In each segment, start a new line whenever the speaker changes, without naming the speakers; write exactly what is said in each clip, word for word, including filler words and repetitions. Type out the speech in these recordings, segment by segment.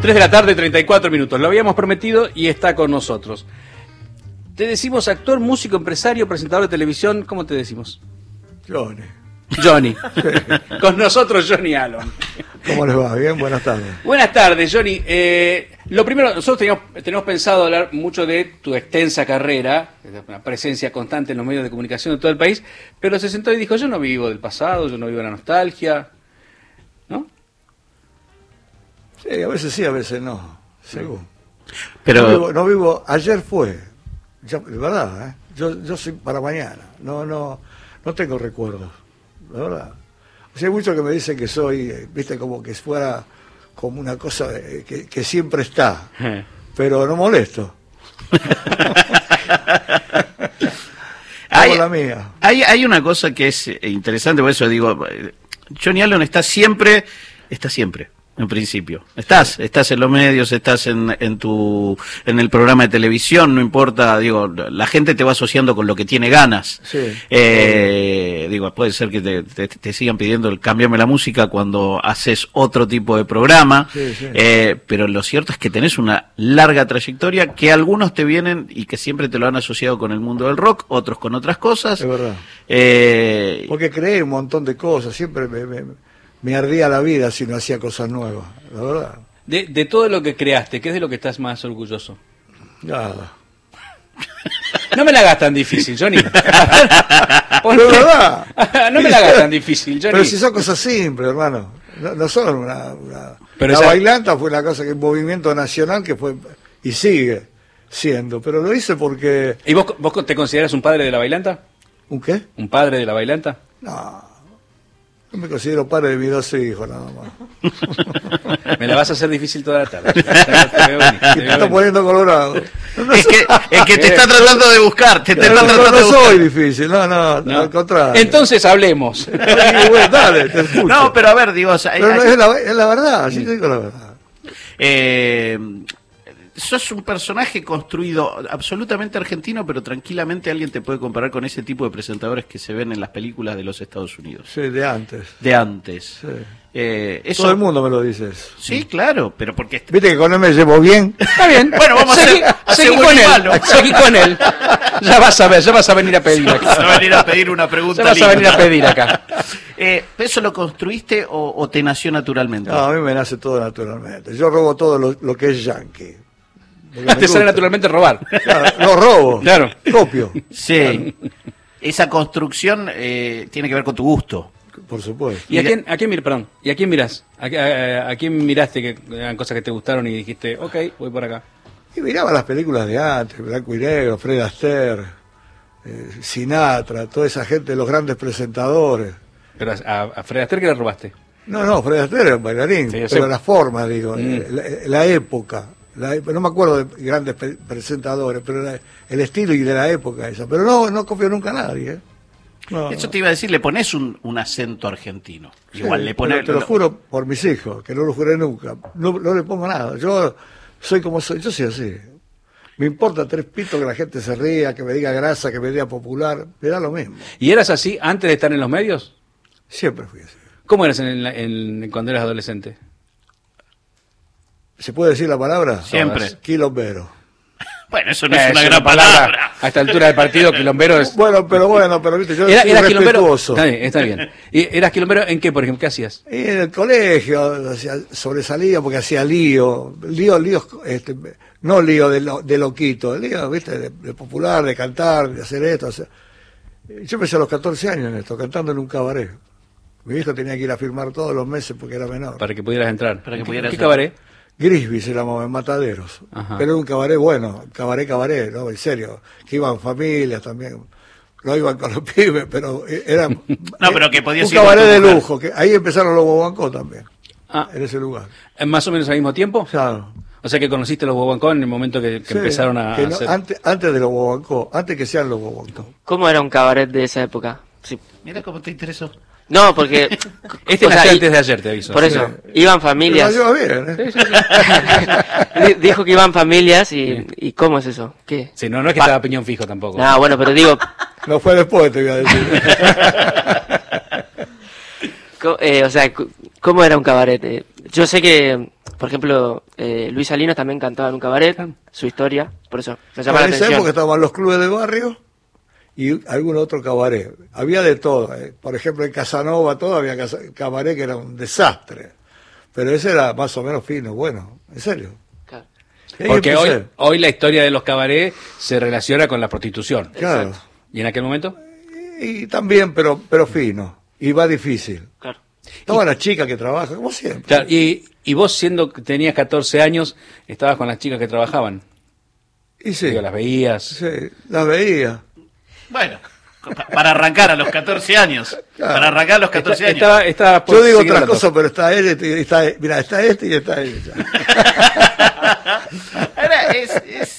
tres de la tarde, treinta y cuatro minutos. Lo habíamos prometido y está con nosotros. Te decimos actor, músico, empresario, presentador de televisión. ¿Cómo te decimos?
Johnny.
Johnny. Sí. Con nosotros, Johnny Alon.
¿Cómo les va? Bien, buenas tardes.
Buenas tardes, Johnny. Eh, lo primero, nosotros teníamos, teníamos pensado hablar mucho de tu extensa carrera, una presencia constante en los medios de comunicación de todo el país, pero se sentó y dijo, yo no vivo del pasado, yo no vivo de la nostalgia, ¿no?
Sí, a veces sí, a veces no, según.
Pero
no vivo, no vivo, ayer fue, ya, de verdad, ¿eh? yo, yo soy para mañana, no, no, no tengo recuerdos, de verdad. O sea, hay muchos que me dicen que soy, viste, como que fuera como una cosa de, que, que siempre está, pero no molesto.
hay,
la mía.
Hay, hay una cosa que es interesante, por eso digo, Johnny Alon está siempre, está siempre. En principio. Estás, estás en los medios, estás en, en tu, en el programa de televisión, no importa, digo, la gente te va asociando con lo que tiene ganas.
Sí.
Eh, digo, puede ser que te, te, te sigan pidiendo el cambiarme la música cuando haces otro tipo de programa,
sí, sí.
Eh, pero lo cierto es que tenés una larga trayectoria que algunos te vienen y que siempre te lo han asociado con el mundo del rock, otros con otras cosas.
Es verdad.
Eh,
Porque creé un montón de cosas, siempre me, me, me ardía la vida si no hacía cosas nuevas, la verdad.
De, de todo lo que creaste, ¿qué es de lo que estás más orgulloso?
Nada.
No me la hagas tan difícil, Johnny.
Pero verdad.
No me la hagas tan difícil, Johnny.
Pero si son cosas simples, hermano. No, no son una... una...
Pero
la
esa...
bailanta fue una cosa que un movimiento nacional que fue y sigue siendo. Pero lo hice porque...
¿Y vos, vos te consideras un padre de la bailanta?
¿Un qué?
¿Un padre de la bailanta?
No. Yo me considero padre de mis dos hijos, nada más.
Me la vas a hacer difícil toda la tarde. Te veo venir, te
te
veo
está
venir.
poniendo colorado. No,
es que, es que te está tratando de buscar, te, te
no,
está
no,
tratando
no
de buscar.
soy difícil, no, no,
No.
al contrario.
Entonces hablemos.
Ay, bueno, dale, te escucho.
No, pero a ver, digo, o sea,
Pero
hay-
no, es, la, es la verdad, sí te digo la verdad.
Eh, sos un personaje construido absolutamente argentino, pero tranquilamente alguien te puede comparar con ese tipo de presentadores que se ven en las películas de los Estados Unidos.
Sí, de antes.
De antes.
Sí.
Eh, eso,
Todo el mundo me lo dice eso.
Sí, claro, pero porque...
Viste que con él me llevo bien.
Está bien.
Bueno, vamos a
seguí,
hacer- a
seguí
hacer
con
buen y
él.
malo.
Seguí con él. Ya vas a ver, ya vas a venir a pedir
Vas
acá.
a venir a pedir una pregunta
Ya vas a
linda.
venir a pedir acá.
Eh, ¿Eso lo construiste o, o te nació naturalmente?
No, a mí me nace todo naturalmente. Yo robo todo lo, lo que es yankee. Porque me
Te sale
gusta.
naturalmente robar.
Claro, lo robo.
Claro.
Copio,
Sí. Esa construcción eh, tiene que ver con tu gusto.
por supuesto.
¿Y a
Mira-
quién, a quién mir- perdón, ¿y a quién mirás? ¿A, a- a quién miraste que eran cosas que te gustaron y dijiste, ok, voy por acá?
Y miraba las películas de antes, blanco y negro, Fred Astaire, eh, Sinatra, toda esa gente, los grandes presentadores.
Pero a, a Fred Astaire, ¿qué le robaste?
No, no, Fred Astaire era un bailarín,
Sí, yo
pero
sé.
la forma, digo,
Mm.
eh, la, la época. La, ep- no me acuerdo de grandes pre- presentadores, pero la- el estilo y de la época esa. Pero no, no confío nunca a nadie. ¿eh? No,
Eso
no.
te iba a decir, le pones un, un acento argentino.
Sí,
Igual le pones...
pero te lo juro por mis hijos, que no lo juré nunca. No, no le pongo nada. Yo soy como soy, yo soy así. Me importa tres pitos que la gente se ría, que me diga grasa, que me diga popular. Me da lo mismo.
¿Y eras así antes de estar en los medios?
Siempre fui así.
¿Cómo eras en, en- cuando eras adolescente?
¿Se puede decir la palabra?
Siempre.
Quilombero.
Bueno, eso no es
Eh,
una
es
gran palabra.
A esta altura del partido, quilombero es...
Bueno, pero bueno, pero viste, yo
Era,
soy
eras quilombero...
respetuoso.
Está bien, está bien. ¿Y eras quilombero en qué, por ejemplo? ¿Qué hacías?
Y en el colegio hacía- sobresalía porque hacía lío, lío, líos, este, no lío de, lo- de loquito, lío, viste, de, de popular, de cantar, de hacer esto. Hacer... Yo empecé a los catorce años en esto, cantando en un cabaret. Mi hijo tenía que ir a firmar todos los meses porque era menor.
Para que pudieras entrar.
Para que
¿Qué-
pudieras
¿Qué
entrar.
cabaret?
Grisby se llamaba en Mataderos,
Ajá.
pero era un cabaret bueno, cabaret, cabaret, ¿no? En serio, que iban familias también, no iban con los pibes, pero era
No, pero que podías
un
ir con
cabaret
tu
de
mujer.
lujo, que ahí empezaron los bobancos también,
Ah,
en ese lugar.
¿más o menos al mismo tiempo?
Claro.
O sea que conociste los Bobancón en el momento que, que
Sí,
empezaron a
que no-
hacer...
antes, antes de los bobancos, antes que sean los bobancos.
¿Cómo era un cabaret de esa época? Sí.
Mira cómo te interesó.
No, porque...
Este
o sea,
nació
y-
antes de ayer, te aviso.
Por eso,
Sí.
iban
Pero
familias.
la lleva bien, ¿eh?
Di- Dijo que iban familias y, y ¿cómo es eso? ¿Qué?
Sí, no, no es que
Pa-
estaba piñón fijo tampoco.
No, bueno, pero digo,
No fue después, te voy a decir.
co- eh, o sea, cu- ¿cómo era un cabaret? Eh, yo sé que Por ejemplo, eh, Luis Salinas también cantaba en un cabaret, su historia, por eso me llama la
En esa
atención.
época estaban los clubes de barrio y algún otro cabaret. Había de todo. eh. Por ejemplo, en Casanova todo había casa- cabaret que era un desastre. Pero ese era más o menos fino, bueno, en serio.
Claro.
Y ahí
Porque hoy,
empecé.
hoy la historia de los cabarets se relaciona con la prostitución.
Claro.
¿Y en aquel momento?
Y, y también, pero, pero fino. Y va difícil.
Claro.
Estaban las chicas que trabajan, como siempre.
Claro, y, y vos siendo que tenías catorce años, estabas con las chicas que trabajaban.
Y sí,
Digo, las veías.
sí, las veía.
Bueno, pa- para arrancar a los catorce años.
Claro.
Para arrancar a los catorce
Esta-
años.
estaba- estaba por
Yo digo
seguir
otras
hablando.
cosas, pero está él, y está, mira, está este y está ella.
Era- es- es-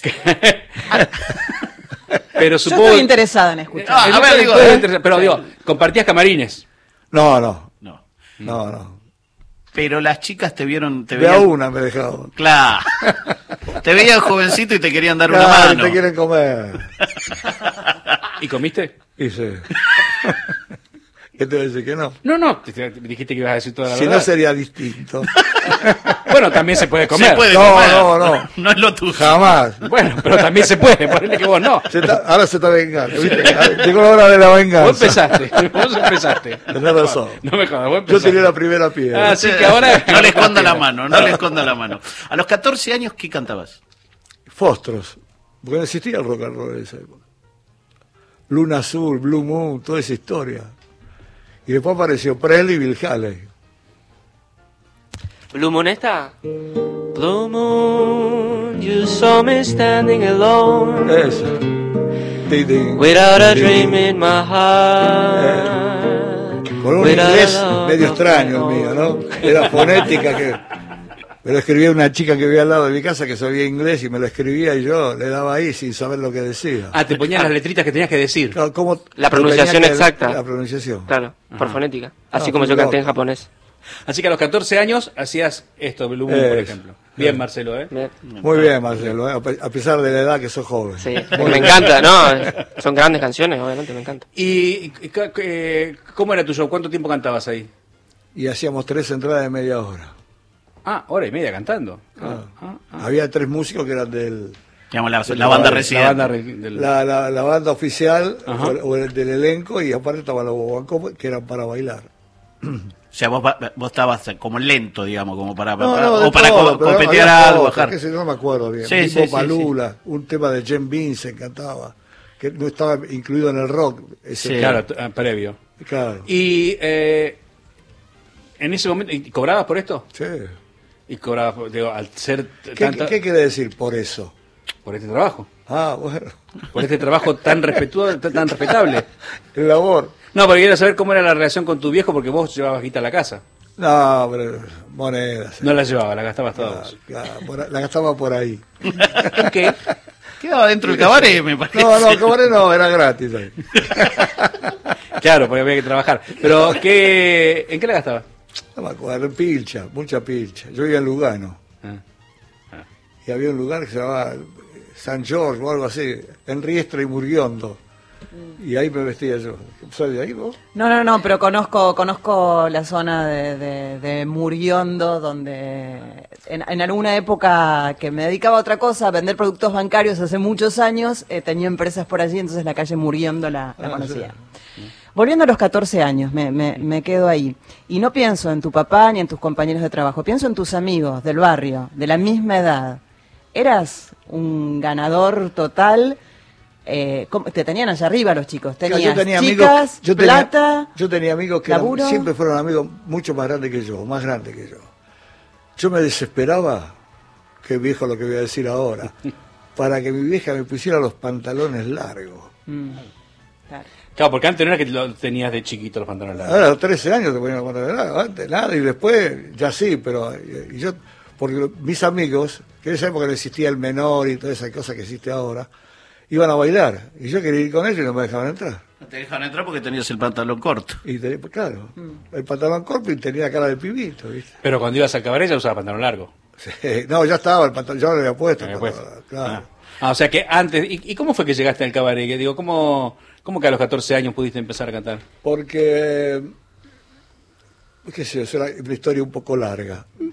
Pero
Yo
supongo...
estoy interesada en escuchar.
Ah, a ver, digo,
Puede
eh.
interesar, pero digo, compartías camarines.
No, no,
No.
no, no.
Pero las chicas te vieron, te
De a
veían.
una me dejaban.
Claro. Te veían jovencito y te querían dar una
Claro,
mano.
te quieren comer.
¿Y comiste?
Y sí. ¿Qué te voy a decir que no?
No, no, te- te dijiste que ibas a decir toda la
Si
verdad.
no sería distinto.
Bueno, también se puede comer.
Se puede
No,
comer.
no, no.
No es lo tuyo.
Jamás.
Bueno, pero también se puede, ponele que vos no.
Se está- ahora se está vengando. ¿viste? Llegó la hora de la venganza.
Vos empezaste, vos empezaste.
Tenés razón.
No me jodas, vos
Yo
empezaste.
tiré la primera piedra.
Así que ahora...
No le esconda la mano, no le esconda la mano. A los catorce años, ¿qué cantabas?
Fostros. Porque no existía el rock and roll en esa época. Luna Azul, Blue Moon, toda esa historia. Y después apareció Presley y Bill Haley.
¿Blue Moon esta? Blue Moon, you saw me standing alone,
Eso. Ding, ding.
without a
Ding,
dream
ding.
in my heart.
Con un
without
inglés
a love
medio
of
extraño
my
el mío,
own.
¿no? Era fonética que... Me lo escribía una chica que vivía al lado de mi casa que sabía inglés y me lo escribía y yo le daba ahí sin saber lo que decía.
Ah, te ponían las letritas que tenías que decir.
Claro, ¿cómo-
La
pero
pronunciación
tenía que-
exacta.
La pronunciación.
Claro, por fonética. Así
Ah,
como
fui
yo canté en
loco.
japonés.
Así que a los catorce años hacías esto, Blue Moon, por
Eso.
ejemplo. Bien, Marcelo, ¿eh?
Me-
Muy bien, Marcelo, ¿eh? a pe- a pesar de la edad que sos joven.
Sí, me encanta, ¿no? Son grandes canciones, obviamente, me encanta.
¿Y, y ca- eh, cómo era tu show? ¿Cuánto tiempo cantabas ahí?
Y hacíamos tres entradas de media hora.
Ah, hora y media cantando.
Ah.
Ah, ah.
Había tres músicos que eran del...
Digamos, la,
La
la banda
banda-
residente.
La banda re- del-
La, la, la banda oficial
Ajá.
o, el- o el del elenco y aparte estaban los bobancos que eran para bailar.
O sea, vos, va- vos estabas como lento, digamos, como para,
No,
para-
no, de
o para
todo,
co-
pero
competir
había
algo,
cosas,
bajar.
qué sé yo, no me acuerdo bien.
Sí,
tipo
sí, sí,
Palula, un tema de Jen Vincent cantaba, que no estaba incluido en el rock. Ese,
Sí.
Claro, t- ah, previo.
Claro.
Y eh, en ese momento, ¿y cobrabas por esto?
Sí.
Y cobrabas, por- digo, al ser t-
¿Qué,
tanta-
qué quiere decir por eso?
por este trabajo,
Ah, bueno,
por este trabajo tan respetuoso, tan, tan respetable.
el labor.
No, porque quiero saber cómo era la relación con tu viejo, porque vos llevabas guita a la casa.
No, pero monedas.
No la llevabas, la gastabas
Claro,
todas.
claro, por- la gastaba por ahí.
¿Qué?
Quedaba dentro del cabaret, me parece.
No, no, cabaret no, era gratis ahí.
Claro, porque había que trabajar. Pero, ¿qué, ¿en qué la gastabas?
No me acuerdo, pilcha, mucha pilcha. Yo vivía en Lugano.
Ah.
Y había un lugar que se llamaba San George o algo así, en Riestra y Murguiondo. Y ahí me vestía yo. ¿Soy de ahí vos?
No, no, no, pero conozco conozco la zona de, de, de Murguiondo, donde en, en alguna época que me dedicaba a otra cosa, a vender productos bancarios hace muchos años, eh, tenía empresas por allí, entonces la calle Murguiondo la, la
Ah,
conocía. Volviendo a los catorce años, me, me, me quedo ahí. Y no pienso en tu papá ni en tus compañeros de trabajo, pienso en tus amigos del barrio, de la misma edad. ¿Eras un ganador total? Eh, ¿cómo- te tenían allá arriba los chicos, tenías
yo tenía
chicas,
amigos, yo tenía,
plata,
yo tenía amigos que eran-
laburo.
siempre fueron amigos mucho más grandes que yo, más grandes que yo. Yo me desesperaba, qué viejo lo que voy a decir ahora, para que mi vieja me pusiera los pantalones largos.
Mm, claro.
Claro, porque antes no era que lo tenías de chiquito los pantalones largos.
Ahora a los trece años te ponían los pantalones largos, antes nada, y después ya sí, pero y yo, porque mis amigos, que en esa época no existía el menor y toda esa cosa que existe ahora, iban a bailar, y yo quería ir con ellos y no me dejaban entrar.
No te dejan entrar porque tenías el pantalón corto.
Y tenía- pues, claro, el pantalón corto y tenía cara de pibito, ¿viste?
Pero cuando ibas al cabaret ya usaba pantalón largo.
Sí, no, ya estaba el pantalón, yo lo había puesto.
Había
el
puesto.
pantalón, claro.
Ah. Ah, o sea que antes... ¿Y, y cómo fue que llegaste al cabaret? Que digo, ¿cómo, ¿cómo que a los catorce años pudiste empezar a cantar?
Porque, qué sé yo, es una, una historia un poco larga.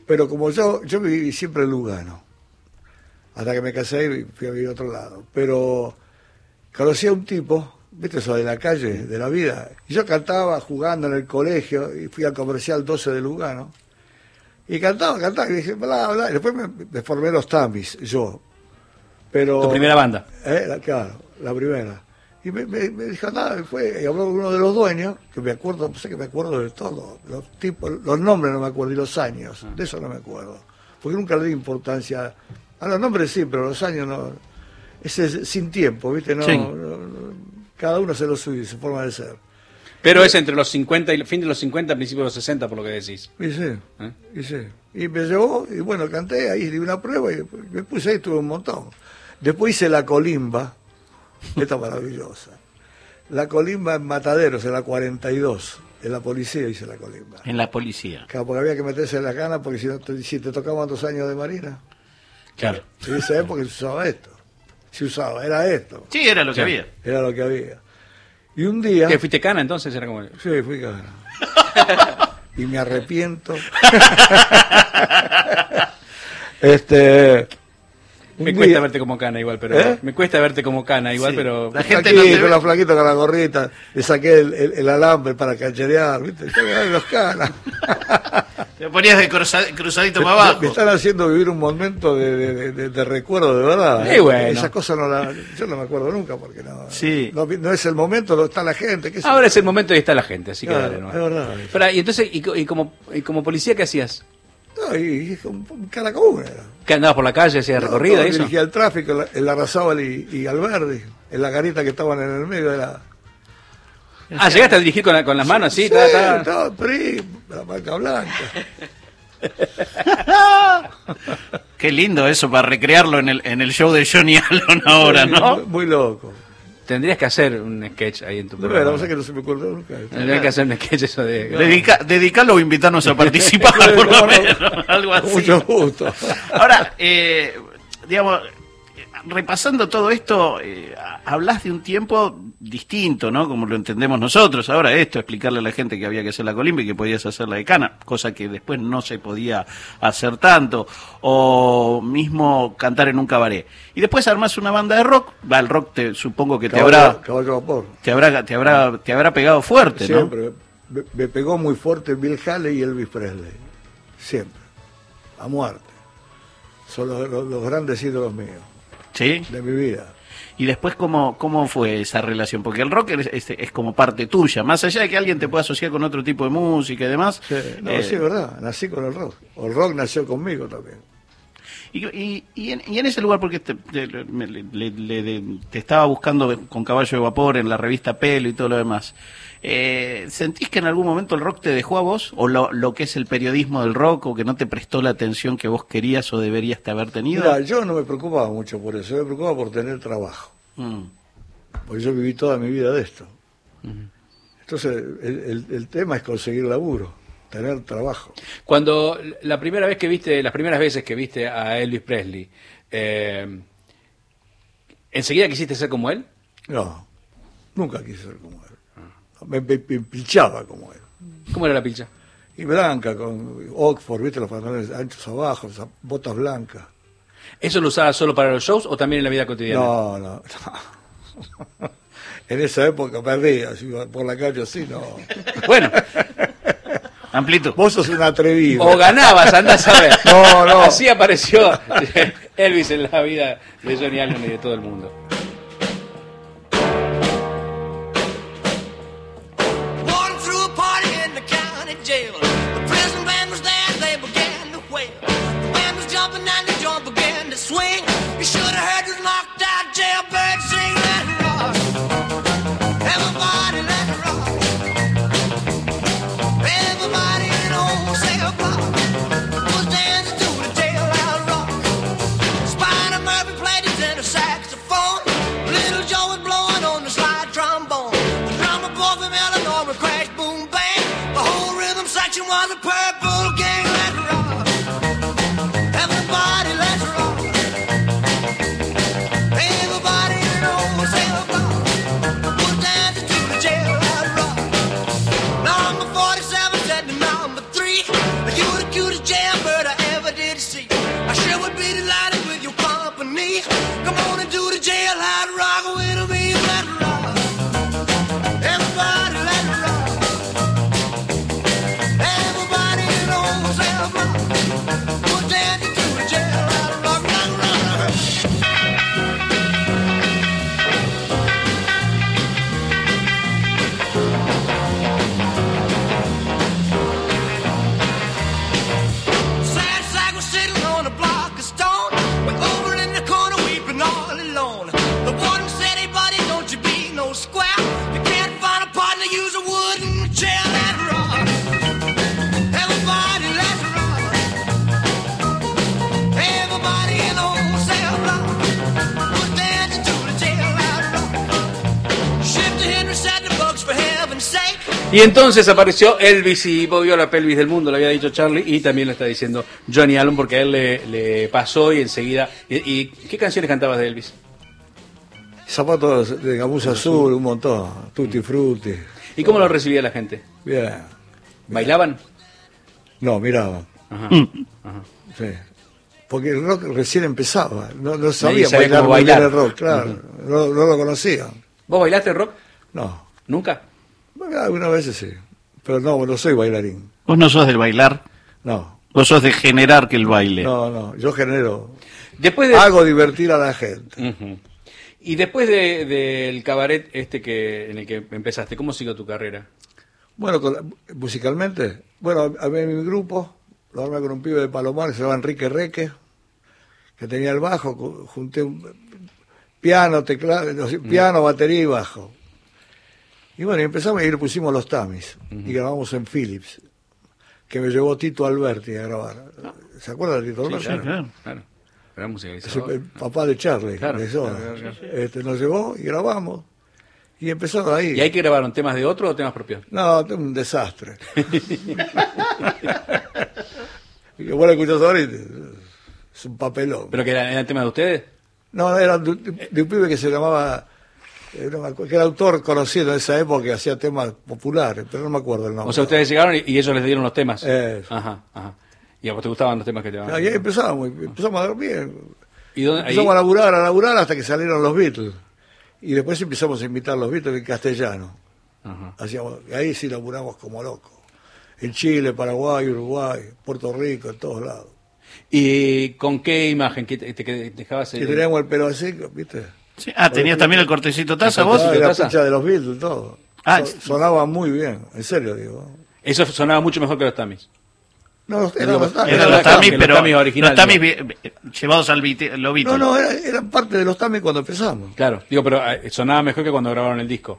Pero como yo, yo viví siempre en Lugano, hasta que me casé y fui a vivir a otro lado. Pero conocí a un tipo, viste eso de la calle, de la vida. Y yo cantaba jugando en el colegio y fui al comercial doce de Lugano. Y cantaba, cantaba, y dije, bla, bla. Y después me, me formé los Tamis, yo. Pero,
Tu primera banda.
Eh, la, claro, la primera. Y me, me, me dijo, nada, y fue, y habló con uno de los dueños, que me acuerdo, no sé que me acuerdo de todo, los tipos, los nombres no me acuerdo, y los años, de eso no me acuerdo. Porque nunca le di importancia, a los nombres sí, pero los años no, ese es sin tiempo, ¿viste? No,
Sí.
no, no, cada uno se lo suyo, su forma de ser.
Pero es entre los cincuenta y el fin de los cincuenta, principios de los sesenta, por lo que decís.
Y sí,
¿Eh?
y sí. Y me llevó, y bueno, canté ahí, di una prueba, y me puse ahí, tuve un montón. Después hice La Colimba, esta maravillosa. La Colimba en Mataderos, en la cuarenta y dos. En la policía hice La Colimba.
En la policía.
Claro, porque había que meterse en la cana, porque si, no te, si te tocaban dos años de marina.
Claro.
En esa época se usaba esto. Se usaba, era esto.
Sí, era lo que
Sí.
había.
Era lo que había. Y un día...
¿Que fuiste cana entonces? Era como...
Sí, fui cana. Y me arrepiento. este... un
Me
día-
cuesta verte como cana igual, pero...
¿Eh?
Me cuesta verte como cana igual,
Sí.
pero...
La gente
flaquito,
no te ve.
la flaquita con la gorrita, le saqué el, el- el alambre para cancherear, ¿viste? Ya me dan los canas.
Te ponías de cruza- cruzadito
Me,
para abajo.
me están haciendo vivir un momento de, de, de- de recuerdo de verdad.
Eh, bueno.
Esas cosas no las, yo no me acuerdo nunca porque no,
Sí.
no, no es el momento, no está la gente. ¿qué sé
Ahora
yo?
es el momento y está la gente, así que
Claro,
dale, ¿no?
es verdad.
Pará, y entonces, y, co- y como, y como policía, ¿qué hacías?
No, y, y un, un cara común era.
¿Que andabas por la calle, hacías
No,
recorrida
todo,
y eso?
dirigía el tráfico en la, en la Razábal y, y Alberdi, en la garita que estaban en el medio de la...
Ah, llegaste a dirigir con, la- con las manos así,
Sí,
ta, ta.
estaba PRI, la marca blanca.
Qué lindo eso para recrearlo en el, en el show de Johnny Allen ahora, ¿no?
Muy, muy loco.
Tendrías que hacer un sketch ahí en tu programa.
Bueno, no sé que no se me ocurrió nunca.
Tendrías que hacer un sketch eso de...
Dedica, dedicalo o invitarnos a participar, por lo menos, algo así.
Mucho gusto.
Ahora, eh, digamos, repasando todo esto, eh, hablas de un tiempo distinto, ¿no? Como lo entendemos nosotros. Ahora esto, explicarle a la gente que había que hacer la colimba y que podías hacer la de cana, cosa que después no se podía hacer tanto, o mismo cantar en un cabaret. Y después armás una banda de rock, va, el rock te, supongo que te
Caballo-
habrá,
caballo vapor.
te habrá, te habrá, te habrá pegado fuerte, ¿no?
Siempre. Me, me pegó muy fuerte Bill Haley y Elvis Presley. Siempre. A muerte. Son los, los- los grandes ídolos míos,
Sí.
de mi vida.
Y después, ¿cómo, cómo fue esa relación? Porque el rock es, es, es como parte tuya, más allá de que alguien te pueda asociar con otro tipo de música y demás.
Sí, no,
eh,
sí, es verdad. Nací con el rock. O el rock nació conmigo también.
Y, y, y, en, y en ese lugar, porque te, te, me- le- le- le- te estaba buscando con Caballo de Vapor en la revista Pelo y todo lo demás, eh, ¿sentís que en algún momento el rock te dejó a vos? ¿O lo, lo que es el periodismo del rock? ¿O que no te prestó la atención que vos querías o deberías de haber tenido?
Mira, yo no me preocupaba mucho por eso. Me preocupaba por tener trabajo.
Mm.
Porque yo viví toda mi vida de esto. Entonces, el, el- el tema es conseguir laburo, tener trabajo.
Cuando la primera vez que viste, las primeras veces que viste a Elvis Presley, eh, ¿enseguida quisiste ser como él?
No, nunca quise ser como él. Me, me, me pinchaba como él.
¿Cómo era la pilcha?
Y blanca, con Oxford, ¿viste? Los pantalones anchos abajo, esas botas blancas.
¿Eso lo usabas solo para los shows o también en la vida cotidiana?
No, no, no. En esa época perdía, si iba por la calle así, no.
Bueno,
Amplitud.
Vos sos un atrevido.
o ganabas, andás a ver.
No, no.
Así apareció Elvis en la vida de Johnny Allen y de todo el mundo.
Walking through a party in the county jail. The prison band was there, they began to wail. The band was jumping and the joint began to swing. You should have heard this knocked out jailbird sing. Let it rock. Everybody let it rock. Everybody in the whole cell block was dancing to the jailhouse rock. Spider Murphy played his tenor saxophone. Little Joe was blowing on the slide trombone. The drummer boy from Illinois would crash, boom, bang. The whole rhythm section was a purple gang. Let's rock. Everybody, let's rock. Everybody in the whole cell block was dancing to the jailhouse rock. Number forty-seven said to number three, "You the cutest jailbird I sake.
Y entonces apareció Elvis y movió la pelvis del mundo, lo había dicho Charlie, y también lo está diciendo Johnny Allen, porque a él le, le pasó y enseguida... ¿Y, y qué canciones cantabas de Elvis?
Zapatos de gamuza azul, un montón. Tutti frutti.
¿Y cómo lo recibía la gente?
Bien.
¿Bailaban?
No, miraban.
Ajá.
Sí. Porque el rock recién empezaba. No, no
Nadie
sabía
sabía
bailar,
cómo
muy bien
bailar.
el rock, claro. no, no lo conocían.
¿Vos bailaste rock?
No.
¿Nunca?
Bueno, algunas veces sí. Pero no, no soy bailarín.
Vos no sos del bailar,
No.
vos sos de generar que el baile.
No, no. Yo genero.
Después de...
Hago divertir a la gente.
Ujú. Y después de- del cabaret este que en el que empezaste, ¿cómo siguió tu carrera?
Bueno, con la- musicalmente. Bueno, había mi grupo. Lo armé con un pibe de Palomar que se llama Enrique Reque, que tenía el bajo. cu- Junté un piano, teclado, no sé, piano, batería y bajo. Y bueno, y empezamos y le pusimos los Tamis. Y grabamos en Philips, que me llevó Tito Alberti a grabar. ¿Se acuerdan de Tito Alberti?
claro. claro.
Claro. Era
Es
musicalizador.
el, el papá de Charlie,
Claro,
de Soda.
claro, claro,
Este, nos llevó y grabamos. Y empezó ahí.
¿Y ahí que grabaron temas de otro o temas propios?
No, un desastre. Y que vos lo escuchás ahora y te- es un papelón.
¿Pero que eran, eran temas de ustedes?
No, era de, de- de un pibe que se llamaba, eh, no me acuerdo, que era autor conocido en esa época, que hacía temas populares, pero no me acuerdo el nombre.
O sea, ustedes llegaron y, y ellos les dieron los temas.
Eso.
Ajá, ajá. ¿Y a vos te gustaban los temas que te
Ah,
daban?
y ahí empezamos, y empezamos a dormir.
¿Y dónde, ahí,
Empezamos a laburar, a laburar hasta que salieron los Beatles. Y después empezamos a invitar los Beatles en castellano.
Ajá.
Hacíamos, y ahí sí laburamos como locos. En Chile, Paraguay, Uruguay, Puerto Rico, en todos lados.
¿Y con qué imagen? ¿Qué te, te- te dejabas?
Que
el-
teníamos el pelo así, ¿viste?
Sí. Ah, ¿tenías también el cortecito taza vos?
Ah, la
taza?
pincha de los Beatles, todo.
Ah,
So- sonaba muy bien, en serio digo.
Eso sonaba mucho mejor que los Tamis.
No,
Era
eran
lo-
los Tamis.
Eran
Era
los
la-
Tamis,
los
pero
Tamis originales,
los Tamis
digo.
vi- vi- llevados al Beat- los Beatles.
No, no, era- eran parte de los Tamis cuando empezamos.
Claro, digo, pero eh, sonaba mejor que cuando grabaron el disco.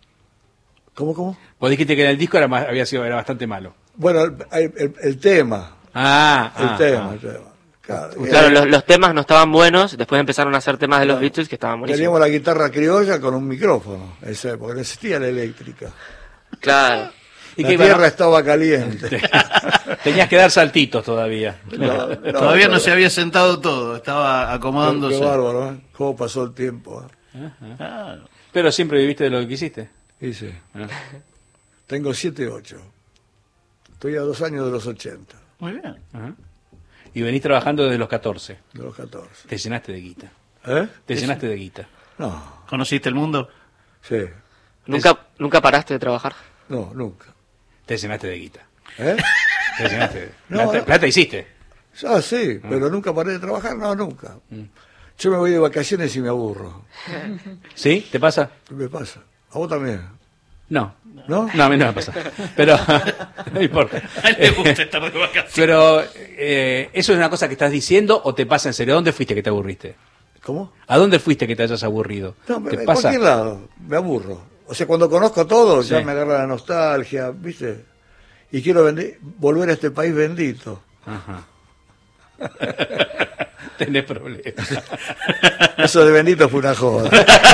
¿Cómo, cómo?
Vos dijiste que en el disco era más- había sido era bastante malo.
Bueno, el, el- el- el tema,
Ah,
el
ah,
tema,
ah.
el tema. Claro,
Claro,
era-
los, los temas no estaban buenos, después empezaron a hacer temas de los Beatles que estaban buenísimos.
teníamos la guitarra criolla con un micrófono, ese, porque no existía la eléctrica.
Claro.
¿Y
La
qué
tierra
iban
estaba caliente.
a- Tenías que dar saltitos todavía.
No, no,
Todavía no
pero-
se había sentado todo, estaba acomodándose.
Qué bárbaro, ¿eh? Cómo pasó el tiempo. ¿eh?
Ah,
Pero siempre viviste de lo que quisiste.
Y sí.
Ah.
Tengo siete ocho. Estoy a dos años de los ochenta,
muy bien.
Ajá. Y venís trabajando desde los catorce.
de los catorce.
Te llenaste de guita.
¿Eh?
Te llenaste de guita.
No,
¿Conociste el mundo?
sí.
¿Nunca, ¿Nunca paraste de trabajar?
No, nunca.
Te llenaste de guita.
¿Eh?
Te llenaste de
No,
plata,
no.
plata hiciste.
Ah, sí, pero nunca paré de trabajar, no, nunca. Yo me voy de vacaciones y me aburro.
¿Sí? ¿Te pasa?
¿Qué me pasa? ¿A vos también?
No.
¿No?
No, a mí no me pasa. Pero, no importa.
A él le gusta estar de vacaciones.
Pero, eh, ¿eso es una cosa que estás diciendo o te pasa en serio? ¿A dónde fuiste que te aburriste?
¿Cómo?
¿A dónde fuiste que te hayas aburrido?
No,
¿Te
en
pasa?
cualquier lado, me aburro. O sea, cuando conozco todo, ya
Sí.
me agarra la nostalgia, ¿viste? Y quiero vendi- volver a este país bendito.
Ajá. Tenés problemas.
Eso de bendito fue una joda.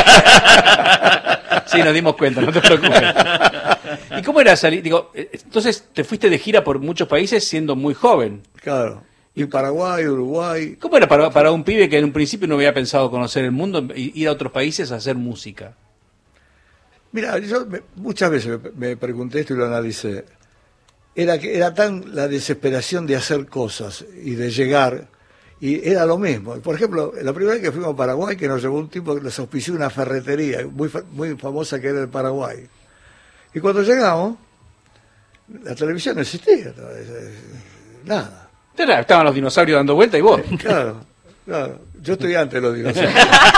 Sí, nos dimos cuenta, no te preocupes. ¿Y cómo era salir? Digo, eh, entonces te fuiste de gira por muchos países siendo muy joven.
Claro. Y Paraguay, Uruguay.
¿Cómo era para, para un pibe que en un principio no había pensado conocer el mundo y ir a otros países a hacer música?
Mira, yo me- muchas veces me, me pregunté esto y lo analicé. Era que era tan la desesperación de hacer cosas y de llegar, y era lo mismo. Por ejemplo, la primera vez que fuimos a Paraguay, que nos llevó un tipo que nos auspició una ferretería muy fa- muy famosa que era el Paraguay. Y cuando llegamos, la televisión no existía, no, es- es- nada.
Estaban los dinosaurios dando vuelta y vos.
Claro, claro. Yo estoy antes de los dinosaurios.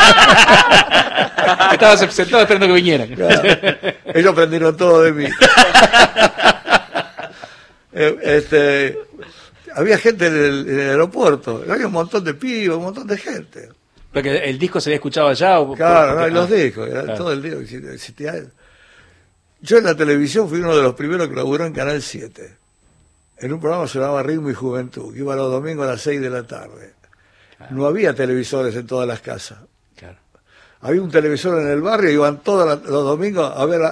Estabas sentado esperando que vinieran.
Claro. Ellos aprendieron todo de mí. Eh, este, había gente en el, en el aeropuerto, había un montón de pibes, un montón de gente.
Porque el disco se había escuchado allá. O,
Claro,
porque-
no, y los
ah,
discos, era
claro.
todo el día. existía- existía- Yo en la televisión fui uno de los primeros que laburó en Canal siete, en un programa que se llamaba Ritmo y Juventud, que iba los domingos a las seis de la tarde. No había televisores en todas las casas.
Claro.
Había un televisor en el barrio, iban todos la- los domingos a ver a,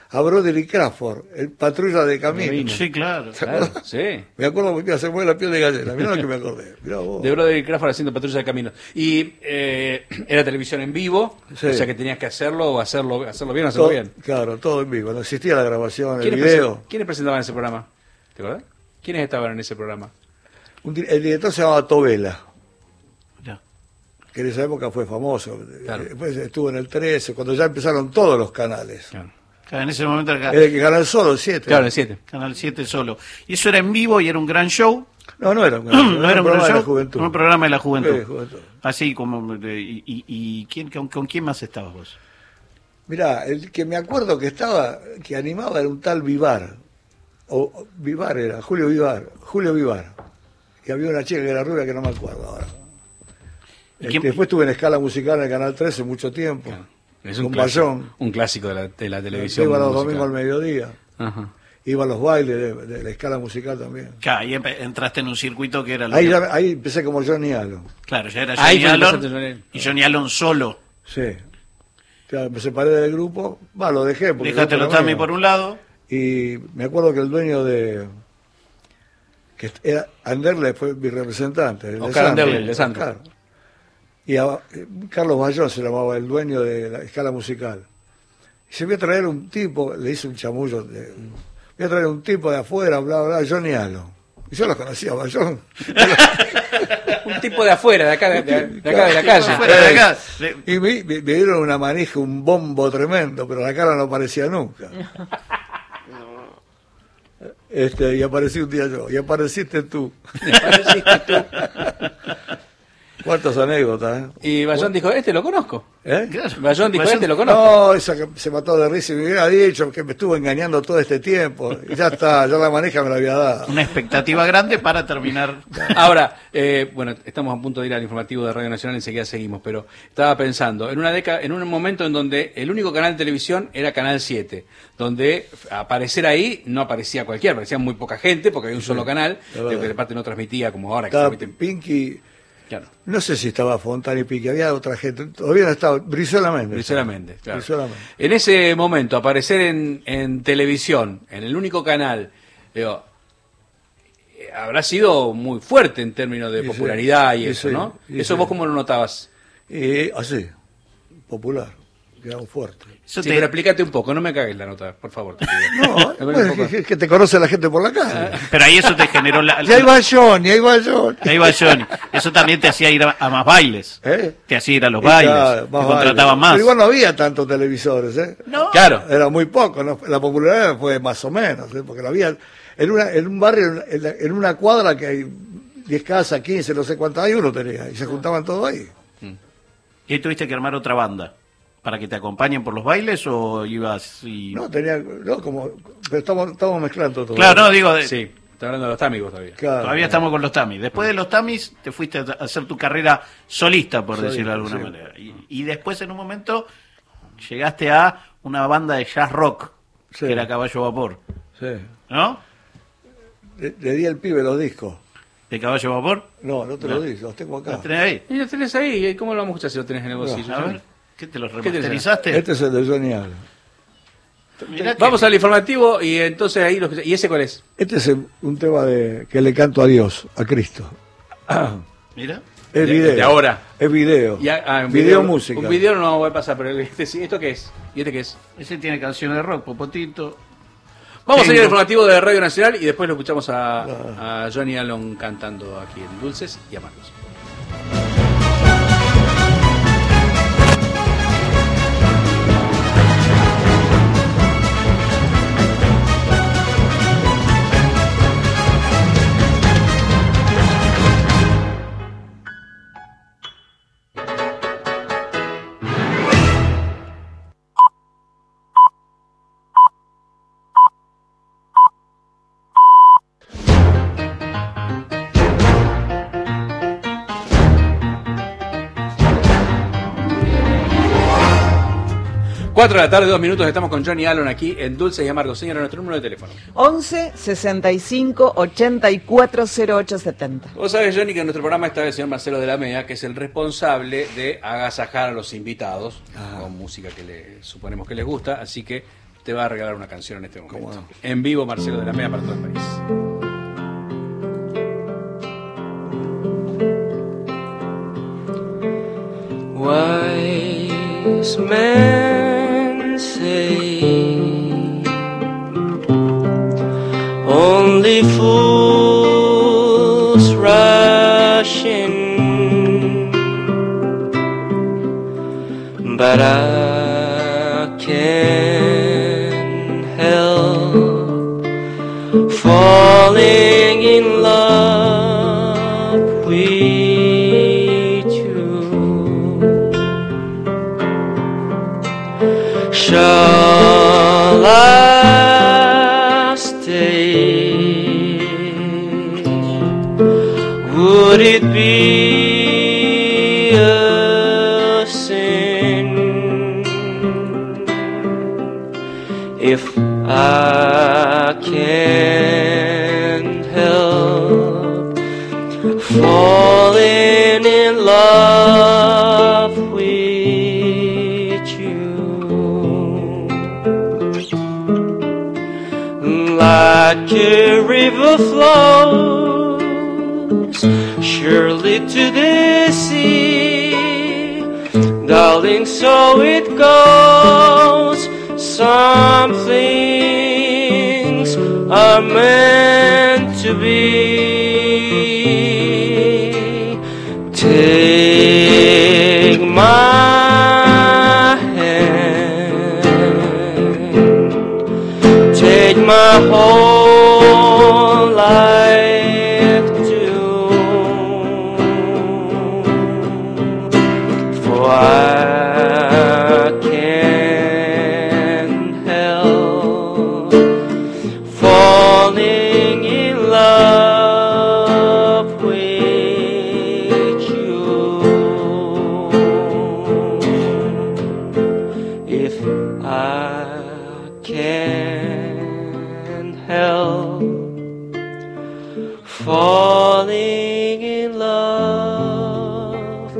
a Broderick Crawford, el patrulla de camino.
Camino.
Sí, claro.
Claro, sí.
Me acuerdo que se mueve la piel de gallina. Mirá lo que me acordé. Mirá vos.
De Broderick Crawford haciendo patrulla de camino. Y eh, era televisión en vivo,
Sí.
o sea que tenías que hacerlo o hacerlo, hacerlo bien o hacerlo
Todo-
bien.
Claro, todo en vivo. No existía la grabación, el
¿Quiénes,
video.
presen- ¿Quiénes presentaban ese programa? ¿Te acuerdas? ¿Quiénes estaban en ese programa?
Un di- el director se llamaba Tobela,
Ya.
que en esa época fue famoso.
Claro.
Después estuvo en el trece, cuando ya empezaron todos los canales.
Claro,
Claro, en ese momento era
El que ganó el solo, el siete.
claro el siete.
Canal siete solo. Y eso era en vivo y era un gran show.
No, no era un
No, era un gran
programa de la
show.
juventud.
Un programa de la juventud.
Sí, juventud.
Así como. de- ¿Y, y, y quién, con, con quién más estabas vos?
Mirá, el que me acuerdo que estaba, que animaba era un tal Vivar. O o Vivar era, Julio Vivar. Julio Vivar. Y había una chica que era rubia que no me acuerdo ahora.
¿Y
Este,
quién-
después estuve en Escala Musical en el Canal trece mucho tiempo.
Es un
Con
clásico,
Bayón.
un clásico de la, de la televisión.
Iba los
musical.
domingos al mediodía.
Ajá.
Iba a los bailes de, de la Escala Musical también.
Claro, ahí empe- entraste en un circuito que era. lo
Ahí,
que-
ya- ahí empecé como Johnny Allen.
Claro, ya era
Ahí
Johnny
fue donde
Allen.
empezaste Johnny-
Y Johnny Allen solo.
Sí. Claro, me separé del grupo. Va, lo dejé. porque
Dejaste
el
los
otro
Tami
amigo.
por un lado.
Y me acuerdo que el dueño de. que era Anderle fue mi representante. el de
Oscar
Santos.
Anderle, el de Santos.
Oscar. Y a- eh, Carlos Bayón se llamaba el dueño de la Escala Musical. Y se voy a traer un tipo, le hice un chamullo. De, voy a traer un tipo de afuera, bla, bla, Johnny Allen. Y yo lo conocía a Bayón.
Un tipo de afuera, de acá de, de- de acá de la calle.
Fuera de acá. Le-
Y me, me- me dieron una manija, un bombo tremendo, pero la cara no aparecía nunca. Este, y aparecí un día yo, y apareciste tú. Cuántas anécdotas, ¿eh?
Y Bayón dijo, este lo conozco.
¿Eh?
Claro.
Bayón dijo,
Bayón-
este lo conozco.
No, esa que se mató de risa y me hubiera dicho que me estuvo engañando todo este tiempo. Y ya está, ya la manija me la había dado.
Una expectativa grande para terminar.
Ahora, eh, bueno, estamos a punto de ir al informativo de Radio Nacional, enseguida seguimos, pero estaba pensando, en una década, en un momento en donde el único canal de televisión era Canal siete, donde aparecer ahí no aparecía cualquiera, aparecía muy poca gente, porque había un solo canal,
es verdad.
de que de parte no transmitía como ahora que
Estaba
transmiten.
Pinky,
Claro,
no sé si estaba Fontana y Pinky, había otra gente. Todavía no estaba, Brizuela Méndez.
Brizuela Méndez, claro.
Brizuela Méndez.
En ese momento, aparecer en, en televisión, en el único canal, digo, eh, habrá sido muy fuerte en términos de
Y sí,
popularidad y
y
eso,
sí,
¿no?
y
Eso
sí.
vos cómo lo notabas.
Y así, popular, quedaba fuerte.
Eso
Sí,
te-
pero explícate un poco, no me cagues la nota, por favor. te pido.
No,
Me parece
bueno,
un poco-
es que, que te conoce la gente por la calle.
Pero ahí eso te generó la.
Y ahí va Johnny, ahí va Johnny.
Ahí va Johnny. Eso también te hacía ir a, a más bailes.
¿Eh?
Te hacía ir a los
Y
bailes.
claro,
te
más
contrataban
baile.
más.
Pero igual no había tantos televisores, ¿eh?
No.
Claro,
Era muy poco, ¿no? La popularidad fue más o menos, ¿eh? Porque lo había en, una, en un barrio, en, la- en una cuadra que hay diez casas, quince, no sé cuántas hay, uno tenía, y se juntaban todos ahí.
¿Y ahí tuviste que armar otra banda? ¿Para que te acompañen por los bailes o ibas y.?
No, tenía, no, como, pero estamos, estamos mezclando todo.
Claro, no, digo. de-
sí, está hablando de los támicos todavía.
Claro.
Todavía estamos con los Tamis. Después de los Tamis, te fuiste a hacer tu carrera solista, por
Solista,
decirlo de alguna
sí.
manera. Y, y después, en un momento, llegaste a una banda de jazz rock,
Sí.
que era Caballo Vapor.
Sí.
¿No?
Le, le di al pibe los discos.
¿De Caballo Vapor?
No, no te
No.
los di, los tengo acá.
¿Los tenés ahí?
Y lo tenés ahí, ¿y ¿cómo lo vamos a escuchar si lo tenés en el bolsillo?
A ver, ¿qué te los
¿Qué te
remasterizaste?
Este es el de Johnny Allen.
Mirá que-
Vamos al informativo y entonces ahí lo ¿Y ese cuál es?
Este es el- un tema de que le canto a Dios, a Cristo.
Mirá.
Es
De-
video.
de ahora.
Es video.
Y, ah, ah, un
video, música.
Un video no voy a pasar, pero este, sí, ¿esto qué es? ¿Y este qué es?
Ese tiene canciones de rock, Popotito.
Vamos a ir al
Tengo.
informativo de Radio Nacional y después lo escuchamos a, a Johnny Allen cantando aquí en Dulces y Amargos. cuatro de la tarde, dos minutos, estamos con Johnny Allen aquí en Dulces y Amargos. Señora, nuestro número de teléfono.
once sesenta y cinco ochenta y cuatro cero ocho setenta.
Vos sabés, Johnny, que en nuestro programa está el señor Marcelo de la Mea, que es el responsable de agasajar a los invitados con música que le suponemos que les gusta, así que te va a regalar una canción en este momento.
¿Cómo no?
En vivo, Marcelo de la Mea para todo el país.
Wise men say only fools rush in, but I can't help falling in love with you. Shall I stay? Would it be a sin if I can't help falling in love with you? Like a river flows surely to the sea, darling, so it goes. Some things are meant to be. Take my hand, take my whole life too, for I can't help falling in love with you. If I can't help falling in love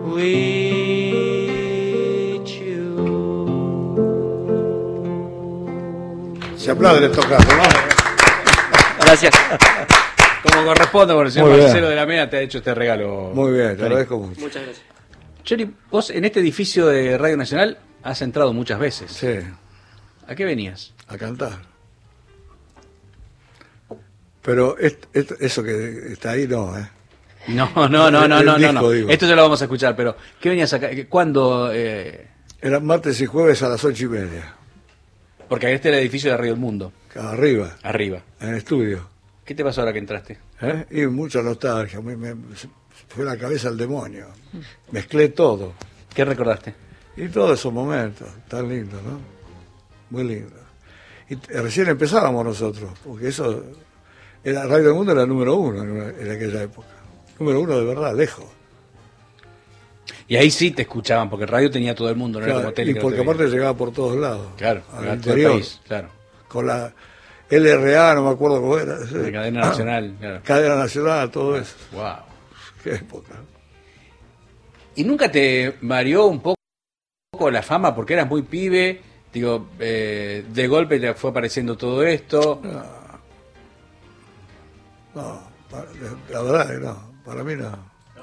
with you.
Se aplaude en estos casos, ¿no?
Gracias.
Como corresponde, por el señor
Muy bien.
Marcelo de la Mea te ha hecho este regalo.
Muy bien, te
Johnny.
agradezco mucho.
Muchas gracias.
Johnny, vos en este edificio de Radio Nacional has entrado muchas veces.
Sí,
¿A qué venías?
a cantar. Pero est- est- eso que está ahí, no, ¿eh?
No, no, no, no,
El-
no,
el
no,
disco,
no.
digo.
Esto ya lo vamos a escuchar, pero ¿qué venías acá? ¿Cuándo? Eh,
Eran martes y jueves a las ocho y media,
porque este era el edificio de Radio El Mundo,
acá arriba,
arriba.
en el estudio.
¿Qué te pasó ahora que entraste?
¿Eh? Y mucha nostalgia, me, me- se fue la cabeza al demonio. Mezclé todo.
¿Qué recordaste?
Y todos esos momentos, tan lindos, ¿no? Muy lindos. Y t- recién empezábamos nosotros, porque eso, era Radio del Mundo era el número uno en, una- en aquella época. Número uno de verdad, lejos.
Y ahí sí te escuchaban, porque radio tenía todo el mundo, no era
Claro,
como tele.
y
que no
porque
te veía.
aparte llegaba por todos lados.
Claro,
al
era todo el
interior.
país, claro.
Con la L R A, no me acuerdo cómo era. sí.
La cadena nacional, claro.
Cadena nacional, todo eso.
Wow.
Qué época.
¿Y nunca te varió un poco la fama? Porque eras muy pibe, digo, eh, de golpe te fue apareciendo todo esto.
No, pa- la verdad que no, para mí no.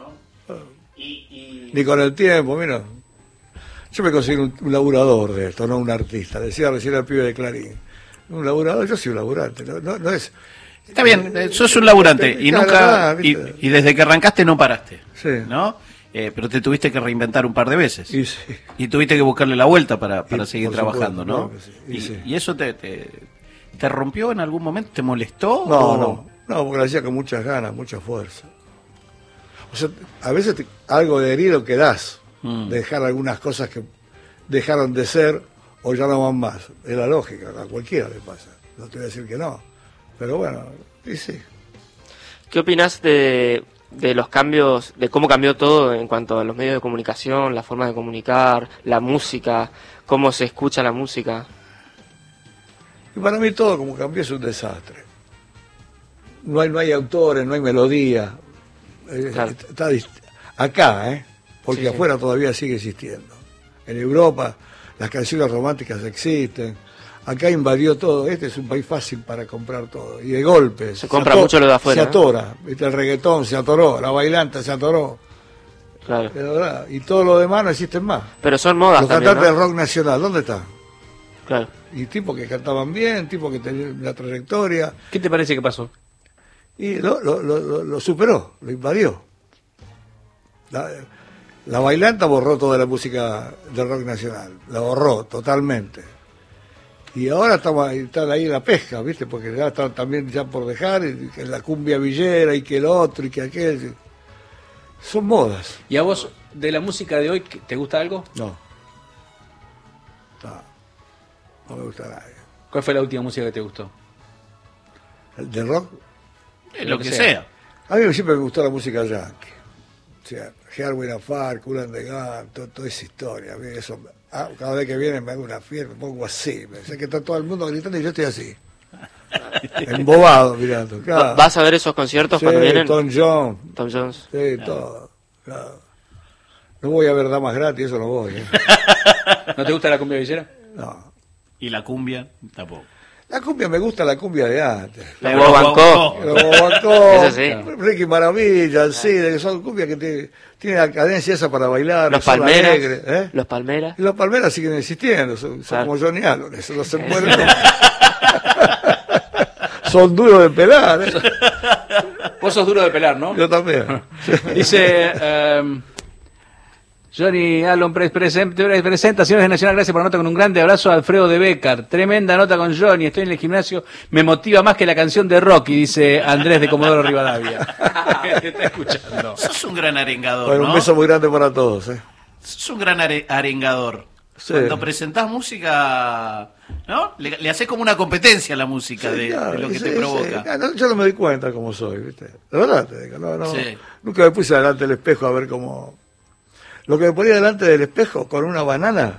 Ni con el tiempo, mira. Yo me considero un, un laburador de esto, no un artista. Decía recién al pibe de Clarín. Un laburador, yo soy un laburante, no, no, no es...
Está bien, eh, sos un laburante y
Claro,
nunca
ah,
y,
viste.
y desde que arrancaste no paraste,
Sí.
¿no? Eh, pero te tuviste que reinventar un par de veces
Y sí.
y tuviste que buscarle la vuelta para, para
Y,
seguir
por
trabajando,
supuesto,
¿no?
claro que sí, y
Y,
sí.
y eso te, te, te rompió en algún momento, te molestó.
No,
o-
no, no, porque lo hacía con muchas ganas, mucha fuerza. O sea, a veces te- algo de herido quedás,
Mm.
dejar algunas cosas que dejaron de ser o ya no van más. Es la lógica, a cualquiera le pasa. No te voy a decir que no, pero bueno, y sí.
¿Qué opinas de, de los cambios, de cómo cambió todo en cuanto a los medios de comunicación, la forma de comunicar, la música, cómo se escucha la música?
Y para mí todo como cambió es un desastre. No hay, no hay autores, no hay melodía. Eh,
Claro.
está dist- acá, ¿eh? Porque
Sí, sí.
afuera todavía sigue existiendo. En Europa las canciones románticas existen. Acá invadió todo. Este es un país fácil para comprar todo. Y de golpe.
Se compra mucho lo de afuera,
Se
¿no?
atora. ¿Viste? El reggaetón se atoró, la bailanta se atoró.
Claro.
De verdad. Y todo lo demás no existen más.
Pero son modas
Los
también,
cantantes
¿no?
del rock nacional, ¿dónde están?
Claro.
Y tipos que cantaban bien, tipos que tenían la trayectoria.
¿Qué te parece que pasó?
Y lo, lo, lo, lo- lo superó, lo invadió. La, la bailanta borró toda la música del rock nacional, la borró totalmente. Y ahora estamos ahí- están ahí en la pesca, ¿viste? Porque ya están también ya por dejar, y que la cumbia villera y que el otro y que aquel. Son modas.
¿Y a vos, de la música de hoy, te gusta algo?
No. No, no me gusta nadie.
¿Cuál fue la última música que te gustó?
¿El de rock?
Eh, lo que sea.
A mí siempre me gustó la música yankee. O sea, Herwin Afar, Kool and the Gang, todo- toda esa historia. A mí eso, ah, cada vez que viene me hago una fiesta, me pongo así. Me sé que está todo el mundo gritando y yo estoy así. Embobado mirando.
Va-
Claro.
¿Vas a ver esos conciertos
Sí,
cuando vienen?
Tom Jones,
Tom Jones.
sí, todo. Claro. No voy a ver damas gratis, eso no voy. ¿eh?
¿No te gusta la cumbia villera?
No.
Y la cumbia, tampoco.
La cumbia me gusta, la cumbia de antes.
La
La
Guaguancó.
Los Bobacó,
Eso sí.
Ricky Maravilla, sí, que son cumbias que te- tienen la cadencia esa para bailar.
Los
que son
Palmeras.
alegres, ¿eh?
Los Palmeras.
Y los palmeras siguen existiendo, son, son
Claro.
como Johnny Allen, eso no se mueren. Son duros de pelar, ¿eh?
Vos sos duro de pelar, ¿no?
Yo también.
Dice em, Johnny Alon pre- presenta, presenta, señores de Nacional, gracias por la nota, con un grande abrazo a Alfredo de Becar. Tremenda nota con Johnny, estoy en el gimnasio, me motiva más que la canción de Rocky, dice Andrés de Comodoro Rivadavia. Te está escuchando.
Sos un gran arengador,
Bueno,
¿no?
un beso muy grande para todos, ¿eh?
Sos un gran are- arengador.
Sí.
Cuando presentás música, ¿no? Le, le haces como una competencia a la música de,
Claro,
de lo que
sí,
te
sí.
provoca.
Ah, no, yo no me doy cuenta cómo soy, ¿viste? De verdad te digo, no, no.
Sí.
Nunca me puse delante del espejo a ver cómo... Lo que me ponía delante del espejo con una banana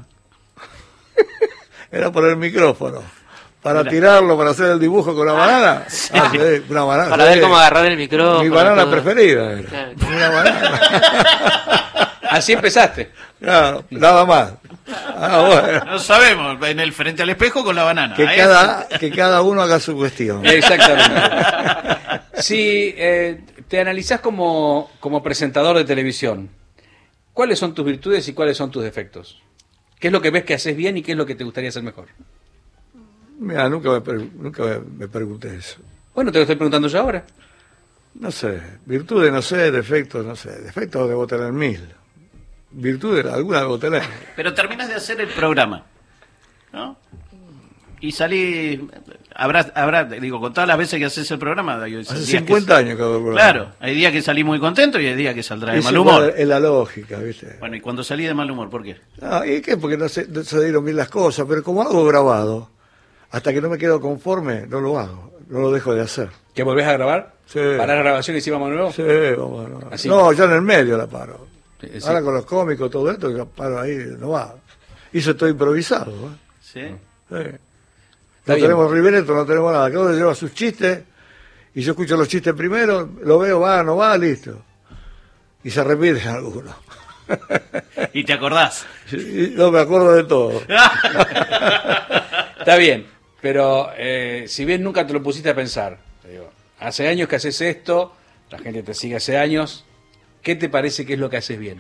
era por el micrófono. Para
Mira.
tirarlo, para hacer el dibujo con la banana. Ah, sí, una banana.
Para
sí.
ver cómo agarrar el micrófono.
Mi banana
todo.
preferida era.
Claro.
Una banana.
Así empezaste.
Claro, nada más. Ah, bueno.
No sabemos, en el frente al espejo con la banana.
Que
Ahí
cada, que cada uno haga su cuestión.
Exactamente. Si eh, te analizás como, como presentador de televisión, ¿cuáles son tus virtudes y cuáles son tus defectos? ¿Qué es lo que ves que haces bien y qué es lo que te gustaría hacer mejor?
Mira, nunca me, pre- nunca me, me pregunté eso.
Bueno, te lo estoy preguntando yo ahora.
No sé, virtudes no sé, defectos no sé. Defectos debo tener mil. Virtudes alguna debo tener.
Pero terminas de hacer el programa, ¿no? Y salí, habrá, habrá, digo, con todas las veces que haces el programa, hay días
Hace
que-
cincuenta años que hago el programa.
Claro, hay días que salí muy contento y hay días que saldrá de
Es
mal
igual,
humor.
Es la lógica, ¿viste?
Bueno, y cuando salí de mal humor, ¿por qué?
No, ¿y qué? Porque no se, no se dieron bien las cosas, pero como hago grabado, hasta que no me quedo conforme, no lo hago, no lo dejo de hacer.
¿Que volvés a grabar?
Sí.
¿Para la grabación y si vamos nuevo?
Sí, vamos, no.
Así.
No, ya en el medio la paro.
Sí, sí.
Ahora con los cómicos, todo esto, yo paro ahí, no va. Y eso estoy improvisado, ¿eh?
¿Sí?
Sí.
Está
No
bien.
tenemos Rivereto, no tenemos nada. Cada uno lleva sus chistes y yo escucho los chistes primero, lo veo, va, no va, listo. Y se repiten algunos.
Y te acordás.
Y no me acuerdo de todo.
Está bien, pero eh, si bien nunca te lo pusiste a pensar, te digo, hace años que haces esto, la gente te sigue hace años, ¿qué te parece que es lo que haces bien?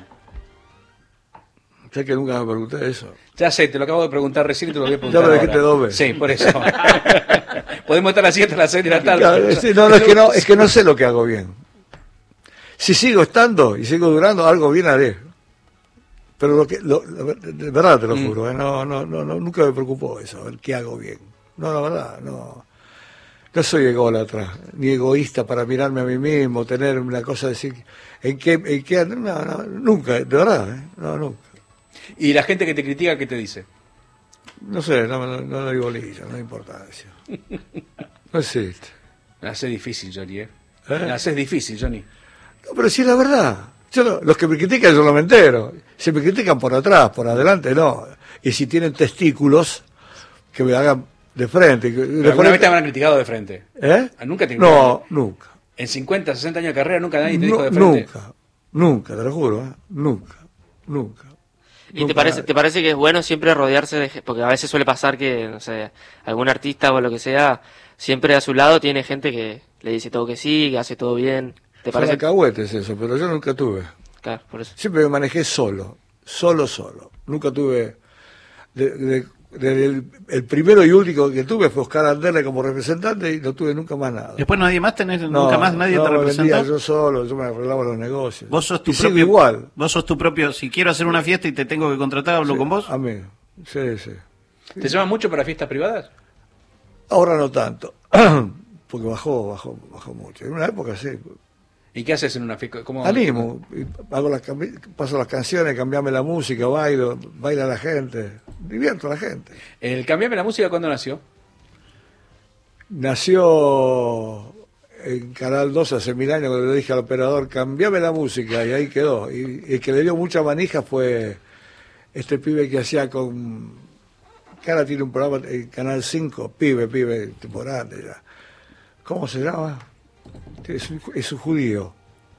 Sé que nunca me pregunté eso.
Ya sé, te lo acabo de preguntar recién y te lo voy a preguntar
Ya lo dijiste
ahora.
dos veces.
Sí, por eso. Podemos estar así hasta las seis de la tarde.
Claro, sí, no, no, es que no, es que no sé lo que hago bien. Si sigo estando y sigo durando, algo bien haré. Pero lo que, lo, lo- de verdad te lo
Mm.
juro, ¿eh? no, no, no, no, nunca me preocupó eso, el qué hago bien. No, la verdad, no. No soy ególatra, ni egoísta para mirarme a mí mismo, tener una cosa de decir, ¿en qué, en qué? No, no, nunca, de verdad, ¿eh? No, nunca.
Y la gente que te critica, ¿qué te dice?
No sé, no, no, no le doy bolilla, no hay importancia. No existe.
Me hace difícil, Johnny, ¿eh?
¿Eh?
Me haces difícil, Johnny.
No, pero sí es la verdad. Yo no- los que me critican yo no me entero. Si me critican por atrás, por adelante, no. Y si tienen testículos, que me hagan de frente. que- de
¿Pero alguna
frente-
vez te habrán criticado de frente?
¿Eh?
Ah, ¿nunca te
No,
criticaron?
nunca.
En cincuenta, sesenta años de carrera, nunca nadie te
Nu-
dijo de frente.
nunca. Nunca, te lo juro, ¿eh? Nunca. Nunca.
¿Y
nunca-
te parece, te parece que es bueno siempre rodearse de... ge- Porque a veces suele pasar que, no sé, algún artista o lo que sea, siempre a su lado tiene gente que le dice todo que sí, que hace todo bien. ¿Te
Son
parece?
alcahuetes eso, pero yo nunca tuve.
Claro, por eso.
Siempre me manejé solo, solo, solo. Nunca tuve... de- de- de- el, el primero y único que tuve fue Oscar Anderle como representante y no tuve nunca más nada.
Después nadie más tenés,
No,
nunca más nadie
no,
te
me
representó.
vendía yo solo, yo me arreglaba los negocios.
Vos sos tu
Y sigo
propio,
igual.
Vos sos tu propio, si quiero hacer una fiesta y te tengo que contratar, hablo
Sí,
con vos.
A mí, sí, sí.
¿Te llaman mucho para fiestas privadas?
Ahora no tanto, porque bajó, bajó, bajó mucho. En una época sí.
¿Y qué haces en una fiesta? ¿Cómo-
Animo, y hago las, cambi- paso las canciones, cambiame la música, bailo, baila la gente, divierto a la gente.
¿El Cambiame la música cuándo nació?
Nació en Canal dos hace mil años cuando le dije al operador, cambiame la música, y ahí quedó. Y el que le dio mucha manija fue este pibe que hacía con... que ahora tiene un programa en Canal cinco, pibe, pibe, tipo grande ya. ¿Cómo se llama? Es un, es un judío.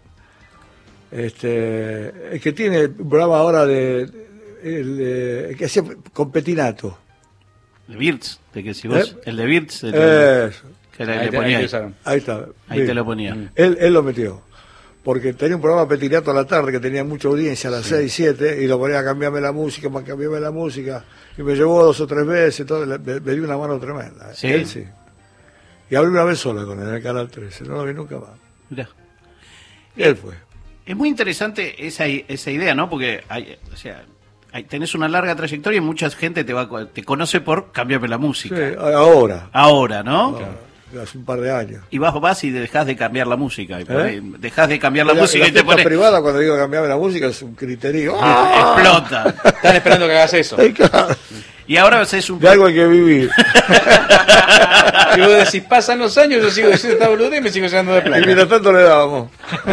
Este, el que tiene un programa ahora de... el, de- el que hacía con Petinato.
El Birds, de que si vos,
¿Eh?
el de Birds, el que-
Eso.
que le,
Ahí
le
te-
ponía
ahí te
ahí.
usaron.
Ahí está.
Ahí
Sí.
te lo ponía.
Él, él lo metió. Porque tenía un programa Petinato a la tarde que tenía mucha audiencia a las seis, siete, y lo ponía a cambiarme la música, para cambiarme la música. Y me llevó dos o tres veces, todo, le- me, me dio una mano tremenda.
¿Sí?
Él sí. Y hablé una vez sola con él en el Canal trece, no lo vi nunca más.
Mirá.
Y él fue.
Es muy interesante esa, esa idea, ¿no? Porque hay, o sea, hay- tenés una larga trayectoria y mucha gente te va a co- te conoce por cambiarme la
Sí,
música.
ahora.
Ahora, ¿no?
Ahora, hace un par de años.
Y vas, vas y dejás de cambiar la música. Y por
¿Eh?
ahí dejás de cambiar la
En
música
en
y te
fiesta
pones...
privada, cuando digo cambiarme la música, es un criterio. ¡Ah!
Explota.
Están esperando que hagas eso.
Ay, claro.
Y ahora haces un...
De algo hay que vivir.
Y vos decís, pasan los años, yo sigo diciendo esta boludez y me sigo llenando de
Y
plata.
mientras tanto le dábamos.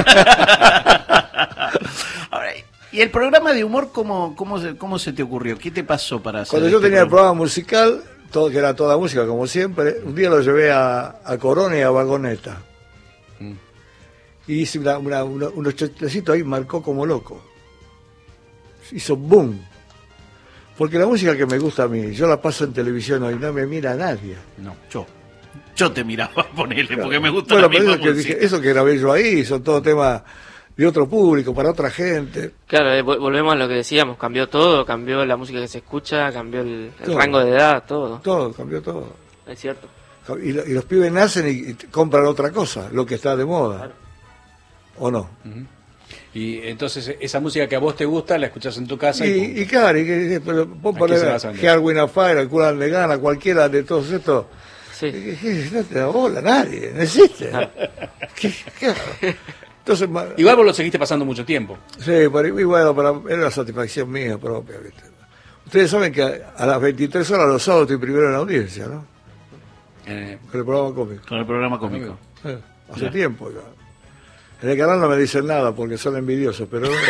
Ahora, ¿y el programa de humor cómo, cómo, se, cómo se te ocurrió? ¿Qué te pasó para hacer
Cuando yo
este
tenía el
programa?
programa musical, todo, que era toda música como siempre, un día lo llevé a, a Corona y a Vagoneta.
Mm.
Y hice una, una, una- unos chistecitos ahí, marcó como loco. Hizo boom. Porque la música que me gusta a mí, yo la paso en televisión hoy, no me mira nadie.
No.
Yo. Yo te miraba, ponele, porque me gusta
Bueno,
la
pero
misma
eso que,
música.
dije, eso que grabé yo ahí, son todo temas de otro público, para otra gente.
Claro, eh, vol- volvemos a lo que decíamos, cambió todo, cambió la música que se escucha, cambió el, el
Todo.
rango de edad, todo.
Todo, cambió todo.
Es cierto.
Y, lo- y los pibes nacen y, y compran otra cosa, lo que está de moda. ¿O no?
Y entonces esa música que a vos te gusta la escuchás en tu casa y,
Y,
punto.
y claro, y que, pero vos
¿A qué
ponés
se vas a vender?
Hear Win a Fire, el Curan de Gana, cualquiera de todos estos.
Sí.
¿Qué- qué- No te da bola nadie, no existe. ¿Qué- qué? Entonces, ma-
Igual vos lo seguiste pasando mucho tiempo.
sí, pero, y bueno, para, era una satisfacción mía propia. ¿viste? Ustedes saben que a, a las veintitrés horas los sábados estoy primero en la audiencia, ¿no?
Eh,
Con el programa cómico.
Con el programa cómico.
Eh, hace
Ya.
tiempo ya. En el canal no me dicen nada porque son envidiosos, pero bueno,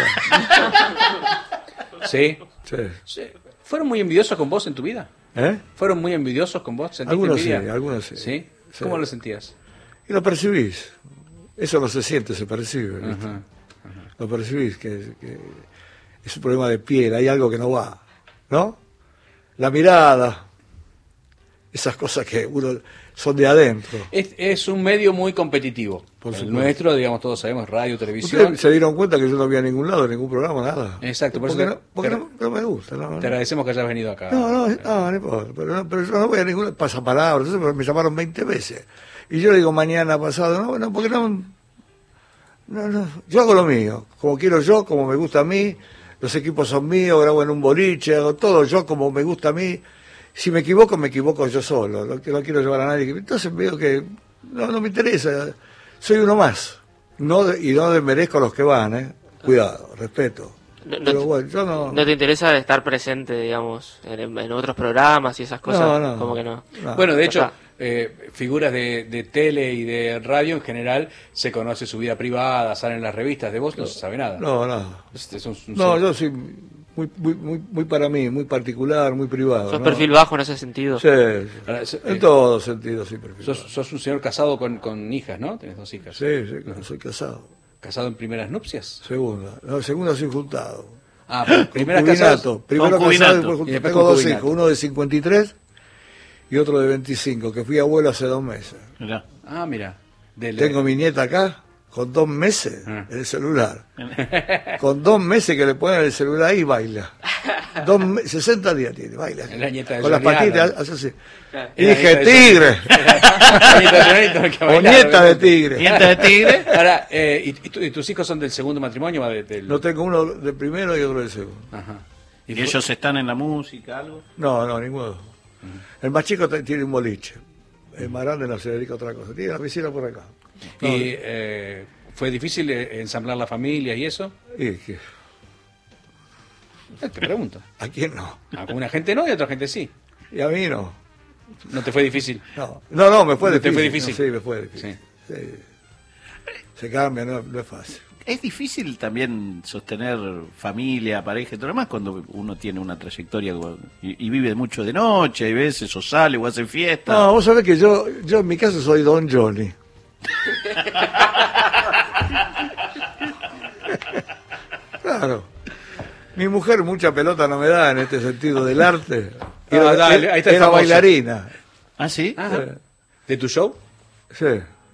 ¿Sí?
sí.
Sí. ¿Fueron muy envidiosos con vos en tu vida?
¿Eh?
¿Fueron muy envidiosos con vos? ¿Sentiste
Algunos sí,
envidia?
algunos sí.
¿Sí?
Sí.
¿Cómo lo sentías?
Y lo percibís. Eso no se siente, se percibe. ¿viste?
Ajá.
Lo percibís, que, que es un problema de piel, hay algo que no va. ¿No? La mirada, esas cosas que uno son de adentro.
Es, es un medio muy competitivo.
Por
el
supuesto.
nuestro, digamos, todos sabemos, radio, televisión.
Ustedes se dieron cuenta que yo no vi a ningún lado, ningún programa, nada.
Exacto, por
porque
eso
no,
te-
porque
te-
no, no me gusta. No,
Te
no.
agradecemos que hayas venido acá.
No, no, no, no importa. Pero, no, pero yo no voy a ningún pasapalabras. Eso me llamaron veinte veces. Y yo le digo mañana pasado, no, no, porque no, no, no. Yo hago lo mío, como quiero yo, como me gusta a mí. Los equipos son míos, grabo en un boliche, hago todo yo como me gusta a mí. Si me equivoco, me equivoco yo solo. No, no quiero llevar a nadie. Entonces veo que no, no me interesa. Soy uno más. No de- y no desmerezco a los que van, ¿eh? Cuidado, respeto.
No, no
Pero
te-
bueno, yo no...
¿No te interesa estar presente, digamos, en, en otros programas y esas cosas?
No, no.
Como que no.
no.
Bueno, de hecho,
Ya está.
eh, figuras de, de tele y de radio en general se conoce su vida privada, salen en las revistas. De vos no, se sabe nada.
No, no.
Es- es un- un-
No, yo soy muy, muy, muy, muy para mí, muy particular, muy privado.
Sos
¿no?
perfil bajo en ese sentido.
Sí, sí.
Ahora, es-
En
eh,
todos sentidos soy perfil
sos,
bajo.
sos un señor casado con, con hijas, ¿no? Tenés dos hijas.
Sí, sí, claro, soy casado.
¿Casado en primeras nupcias?
Segunda. No, segunda soy juntado.
Ah, pero primeras
concubinato.
casados.
Primero
Concubinato.
casado, después,
Y después
tengo dos
concubinato.
hijos, uno de cincuenta y tres y otro de veinticinco, que fui abuelo hace dos meses.
Mirá.
Ah, mira. Del-
Tengo mi nieta acá, con dos meses,
Ah.
en el celular. Con dos meses que le ponen el celular ahí, baila. Dos me- sesenta días tiene, baila.
Es la nieta de
con las
Johnny
patitas,
Allen.
hace así.
Claro.
Y
Era
dije,
nieta de
tigre.
La nieta de Johnny que
O
bailaba,
nieta de
obviamente.
tigre.
¿Nieta de tigre?
Ahora, eh, ¿y, y tu- y tus hijos son del segundo matrimonio o de- del...?
No tengo uno de primero y otro de segundo.
Ajá.
¿Y
fue-
ellos están en la música, algo?
No, no, ninguno. El más chico te- tiene un boliche. El más grande no se dedica a otra cosa. Tiene la piscina por acá. No,
¿Y eh, fue difícil eh, ensamblar la familia y eso?
y que-
Eh, Te pregunto.
¿A quién no?
A alguna gente no y a otra gente sí.
Y a mí no.
¿No te fue difícil?
No, no, no me fue
¿No te
difícil.
fue difícil?
No, sí, me fue difícil. Sí. Se cambia, no, no es fácil.
Es difícil también sostener familia, pareja y todo lo demás cuando uno tiene una trayectoria y, y vive mucho de noche, hay veces, o sale o hace fiesta.
No, vos sabés que yo, yo en mi caso soy Don Johnny. Claro. Mi mujer mucha pelota no me da en este sentido del arte.
Ah,
Era,
dale, ahí está el
era
famoso.
bailarina.
¿Ah, sí?
Ajá. ¿De tu show?
Sí.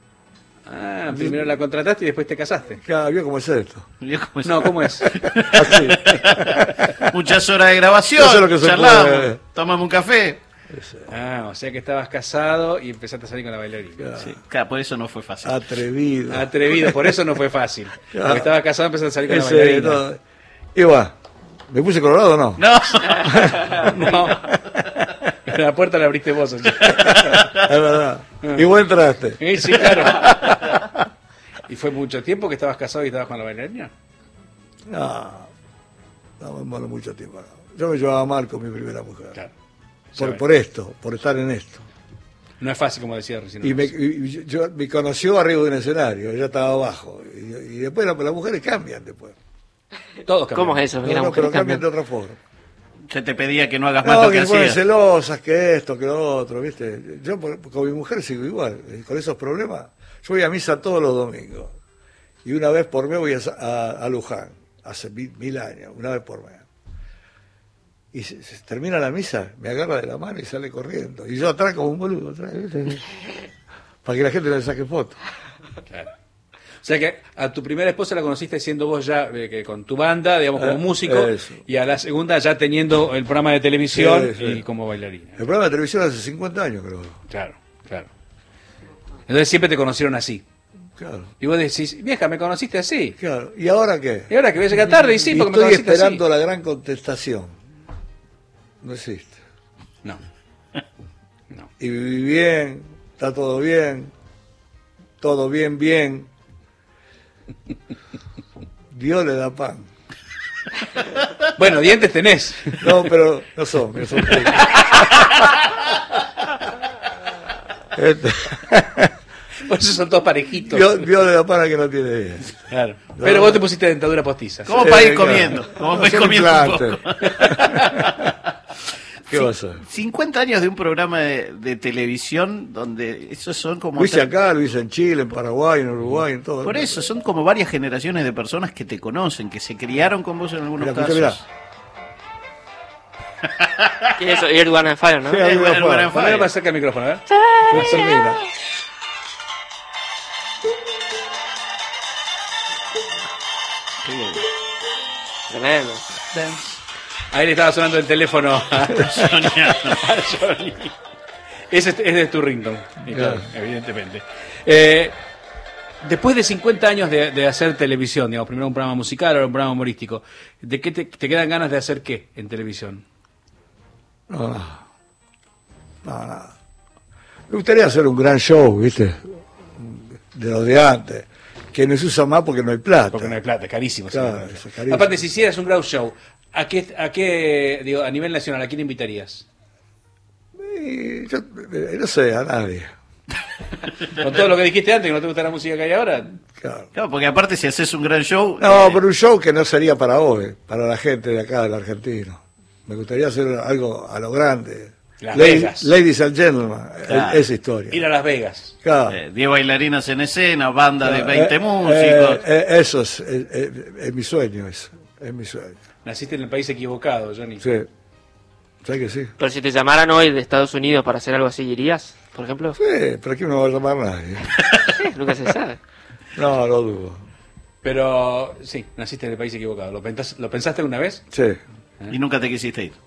Ah, primero la contrataste y después te casaste.
Claro, vio cómo es esto.
Vio cómo es.
No, ¿cómo es?
Así.
Muchas horas de grabación,
Yo sé lo que se
charlamos,
puede.
tomamos un café.
Ah, o sea que estabas casado y empezaste a salir con la bailarina.
Sí, claro, por eso no fue fácil.
Atrevido.
Atrevido, por eso no fue fácil.
Claro.
Porque estabas casado y empezaste a salir con la
Ese,
bailarina.
todo. Y va. ¿Me puse colorado o no?
No,
No. La puerta la abriste vos.
Es verdad. Y vos entraste.
Sí, sí, claro. ¿Y fue mucho tiempo que estabas casado y estabas con la bailarina?
No. No, bueno, mucho tiempo. No. Yo me llevaba mal con mi primera mujer.
Claro.
Por,
Sabe.
por esto, por estar en esto.
No es fácil, como decía recién.
Y me, y yo, me conoció arriba de un escenario, ella estaba abajo. Y, y después la- las mujeres cambian después.
Todos cambian.
¿Cómo es eso?
No,
Que las
no,
mujeres
pero cambian
cambian.
de otra forma.
se te pedía que no hagas más
No,
lo
que
que
se ponen
hacías.
celosas, que esto, que lo otro, ¿viste? Yo por- con mi mujer sigo igual, eh, con esos problemas. Yo voy a misa todos los domingos. Y una vez por mes voy a, a, a Luján, hace mil, mil años, una vez por mes. Y se, se termina la misa, me agarra de la mano y sale corriendo. Y yo atrás como un boludo, atrás, ¿viste? Para que la gente le saque fotos.
Claro. O sea que a tu primera esposa la conociste siendo vos ya eh, que con tu banda, digamos, como
Eh,
músico,
eso.
y a la segunda ya teniendo el programa de televisión
Sí, sí.
y como bailarina.
El programa de televisión hace cincuenta años, creo.
Claro, claro. Entonces siempre te conocieron así.
Claro,
Y vos decís, vieja, me conociste así.
claro. ¿Y ahora qué?
Y ahora que voy a llegar tarde, y sí,
Y
porque me
estoy
conociste
esperando
así.
la gran contestación. No existe.
No. No.
Y viví bien, está todo bien, todo bien, bien. Dios le da pan.
Bueno, dientes tenés.
No, pero no son, no son pocos. Este,
Por eso son todos parejitos.
Dios, Dios le da pan a que no tiene dientes.
Claro. Pero vos te pusiste dentadura postiza.
¿Cómo
Sí,
para ir
claro.
comiendo? ¿Cómo para ir
Son
comiendo un
implantes.
poco?
¿Qué va a ser?
cincuenta años de un programa de, de televisión donde esos son como...
Lo hice acá, lo hice en Chile, en Paraguay, en Uruguay, en todo.
Por eso, son como varias generaciones de personas que te conocen, que se criaron con vos en algunos
Mirá,
casos.
escucha,
¿Qué es eso? Earth, Wind and Fire, ¿no?
Sí,
Eh,
ahí
bueno,
va,
bueno,
va.
Ponelo más cerca del micrófono, a ver.
No termina.
Qué bien.
Tremendo.
Ahí le estaba sonando el teléfono a, a Johnny. Ese es, es de tu ringtone, y claro,
Claro.
evidentemente. Eh, después de cincuenta años de, de hacer televisión, digamos, primero un programa musical, ahora un programa humorístico, ¿de qué te, te quedan ganas de hacer qué en televisión?
No, no. No, nada. Me gustaría hacer un gran show, ¿viste? De los de antes. Que no se usa más porque no hay plata.
Porque no hay plata, es carísimo.
Claro,
sí.
eso es carísimo.
Aparte, si hicieras un ground show, ¿a qué, a qué, digo, a nivel nacional, a quién invitarías?
Y yo, eh, no sé, a nadie.
Con todo lo que dijiste antes, que no te gusta la música que hay ahora.
Claro.
Claro, porque aparte si haces un gran show...
No,
eh,
pero un show que no sería para hoy, para la gente de acá, del argentino. Me gustaría hacer algo a lo grande.
Las
Ladies,
Vegas.
Ladies and Gentlemen,
Claro.
esa historia.
Ir a Las Vegas.
Claro.
eh, diez bailarinas en escena, banda de
Claro,
veinte
eh,
músicos.
eh, eh, eso es, eh, eh, es mi sueño, eso. es mi sueño.
Naciste en el país equivocado, Johnny.
Sí, sé que sí.
Pero si te llamaran hoy de Estados Unidos para hacer algo así, ¿irías, por ejemplo?
Sí, pero aquí no va a llamar nadie.
Nunca se sabe.
No, no dudo.
Pero sí, naciste en el país equivocado. ¿Lo, pensás- ¿Lo pensaste una vez?
Sí.
Y nunca te quisiste ir.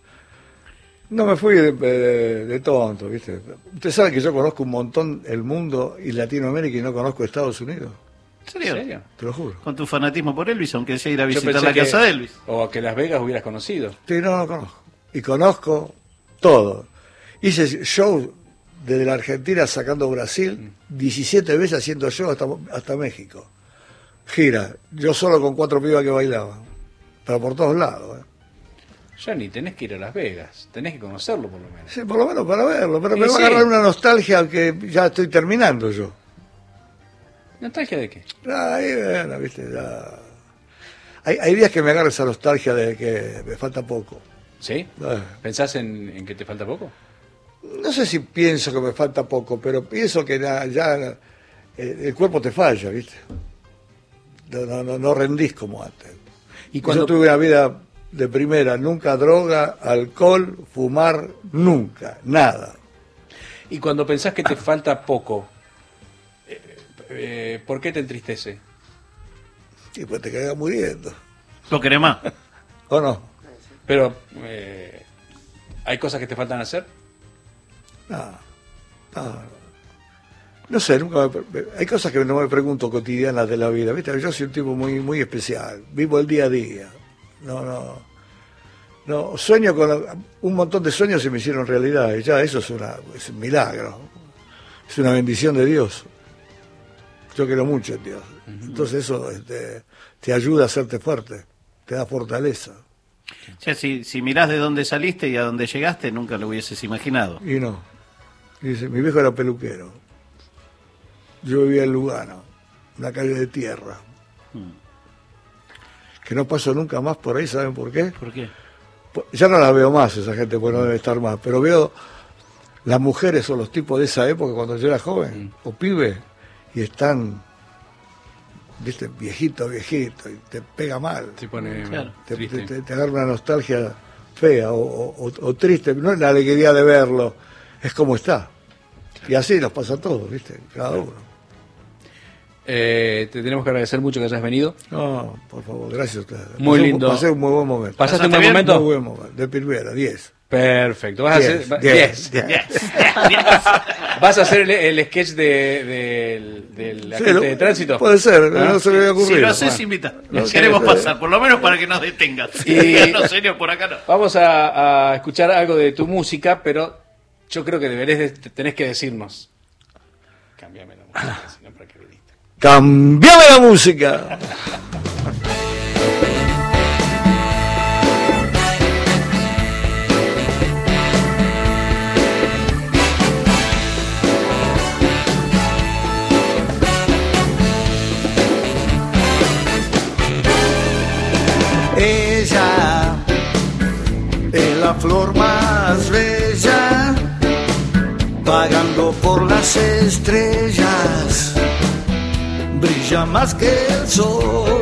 No me fui de, de- de tonto, ¿viste? Usted sabe que yo conozco un montón el mundo y Latinoamérica y no conozco Estados Unidos.
¿En serio?
¿En serio?
Te lo juro.
Con tu fanatismo por Elvis, aunque sea ir a
Yo
visitar
pensé
la
que-
casa de Elvis.
O que Las Vegas hubieras conocido.
Sí, no, no conozco. Y conozco todo. Hice show desde la Argentina sacando Brasil, diecisiete veces haciendo show hasta, hasta México. Gira, yo solo con cuatro pibas que bailaban. Pero por todos lados. ¿eh?
Johnny, tenés que ir a Las Vegas. Tenés que conocerlo por lo menos.
Sí, por lo menos para verlo. Pero
Y
me va
sí.
a agarrar una nostalgia que ya estoy terminando yo.
¿Nostalgia de qué?
Ahí, bueno, viste, ya. Hay, hay días que me agarra esa nostalgia de que me falta poco.
¿Sí?
Eh,
¿Pensás en, en que te falta poco?
No sé si pienso que me falta poco, pero pienso que ya, ya, eh, el cuerpo te falla, ¿viste? No, no, no, no rendís como antes.
Y
Y
cuando-
Yo tuve una vida de primera, nunca droga, alcohol, fumar, nunca, nada.
Y cuando pensás que te falta poco, eh, eh, ¿por qué te entristece?
Y pues te cagas muriendo.
¿Lo querés más?
¿O no?
Pero, eh, ¿hay cosas que te faltan hacer?
No, no. No sé, nunca me, me- hay cosas que no me pregunto cotidianas de la vida, ¿viste? Yo soy un tipo muy muy especial, vivo el día a día. No, no. No, sueño con un montón de sueños se me hicieron realidad, y ya eso es una es un milagro. Es una bendición de Dios. Yo quiero mucho en Dios. Entonces eso este, te ayuda a hacerte fuerte, te da fortaleza.
O sea, si, si mirás de dónde saliste y a dónde llegaste, nunca lo hubieses imaginado.
Y no. Y dice, mi viejo era peluquero. Yo vivía en Lugano, una calle de tierra. Que no paso nunca más por ahí, ¿saben por qué?
¿Por qué?
Po- Ya no la veo más esa gente, pues no debe estar más. Pero veo las mujeres o los tipos de esa época cuando yo era joven, o pibe, y están, viste, viejito, viejito, y te pega mal.
Se pone
Claro.
Te,
triste.
te- te- te agarra una nostalgia fea o, o- o- o triste, no es la alegría de verlo, es como está. Y así nos pasa a todos, ¿viste? Cada uno.
Eh, te tenemos que agradecer mucho que hayas venido.
No, por favor, gracias a ustedes.
Muy
Pasé un-
lindo.
Pasé un muy buen momento.
¿Pasaste un
¿Pasaste
buen
bien?
momento?
Muy buen momento. De primera, diez.
Perfecto. Vas a
Diez,
hacer, va-
diez,
diez.
diez.
¿Vas a hacer el, el sketch de, del, del
Sí,
agente
lo-
de tránsito?
Puede ser,
¿Ah?
no se me había ocurrido.
Si lo haces,
Bueno.
invita.
No,
Queremos
sí,
pasar, por lo menos para que nos detengas.
Y-
No, serio, por acá no.
Vamos a, a escuchar algo de tu música, pero yo creo que deberés de- tenés que decirnos. Cámbiame la música, si no, ¿para qué viniste?
¡Cambiame la música!
Ella es la flor más bella, vagando por las estrellas, brilla más que el sol.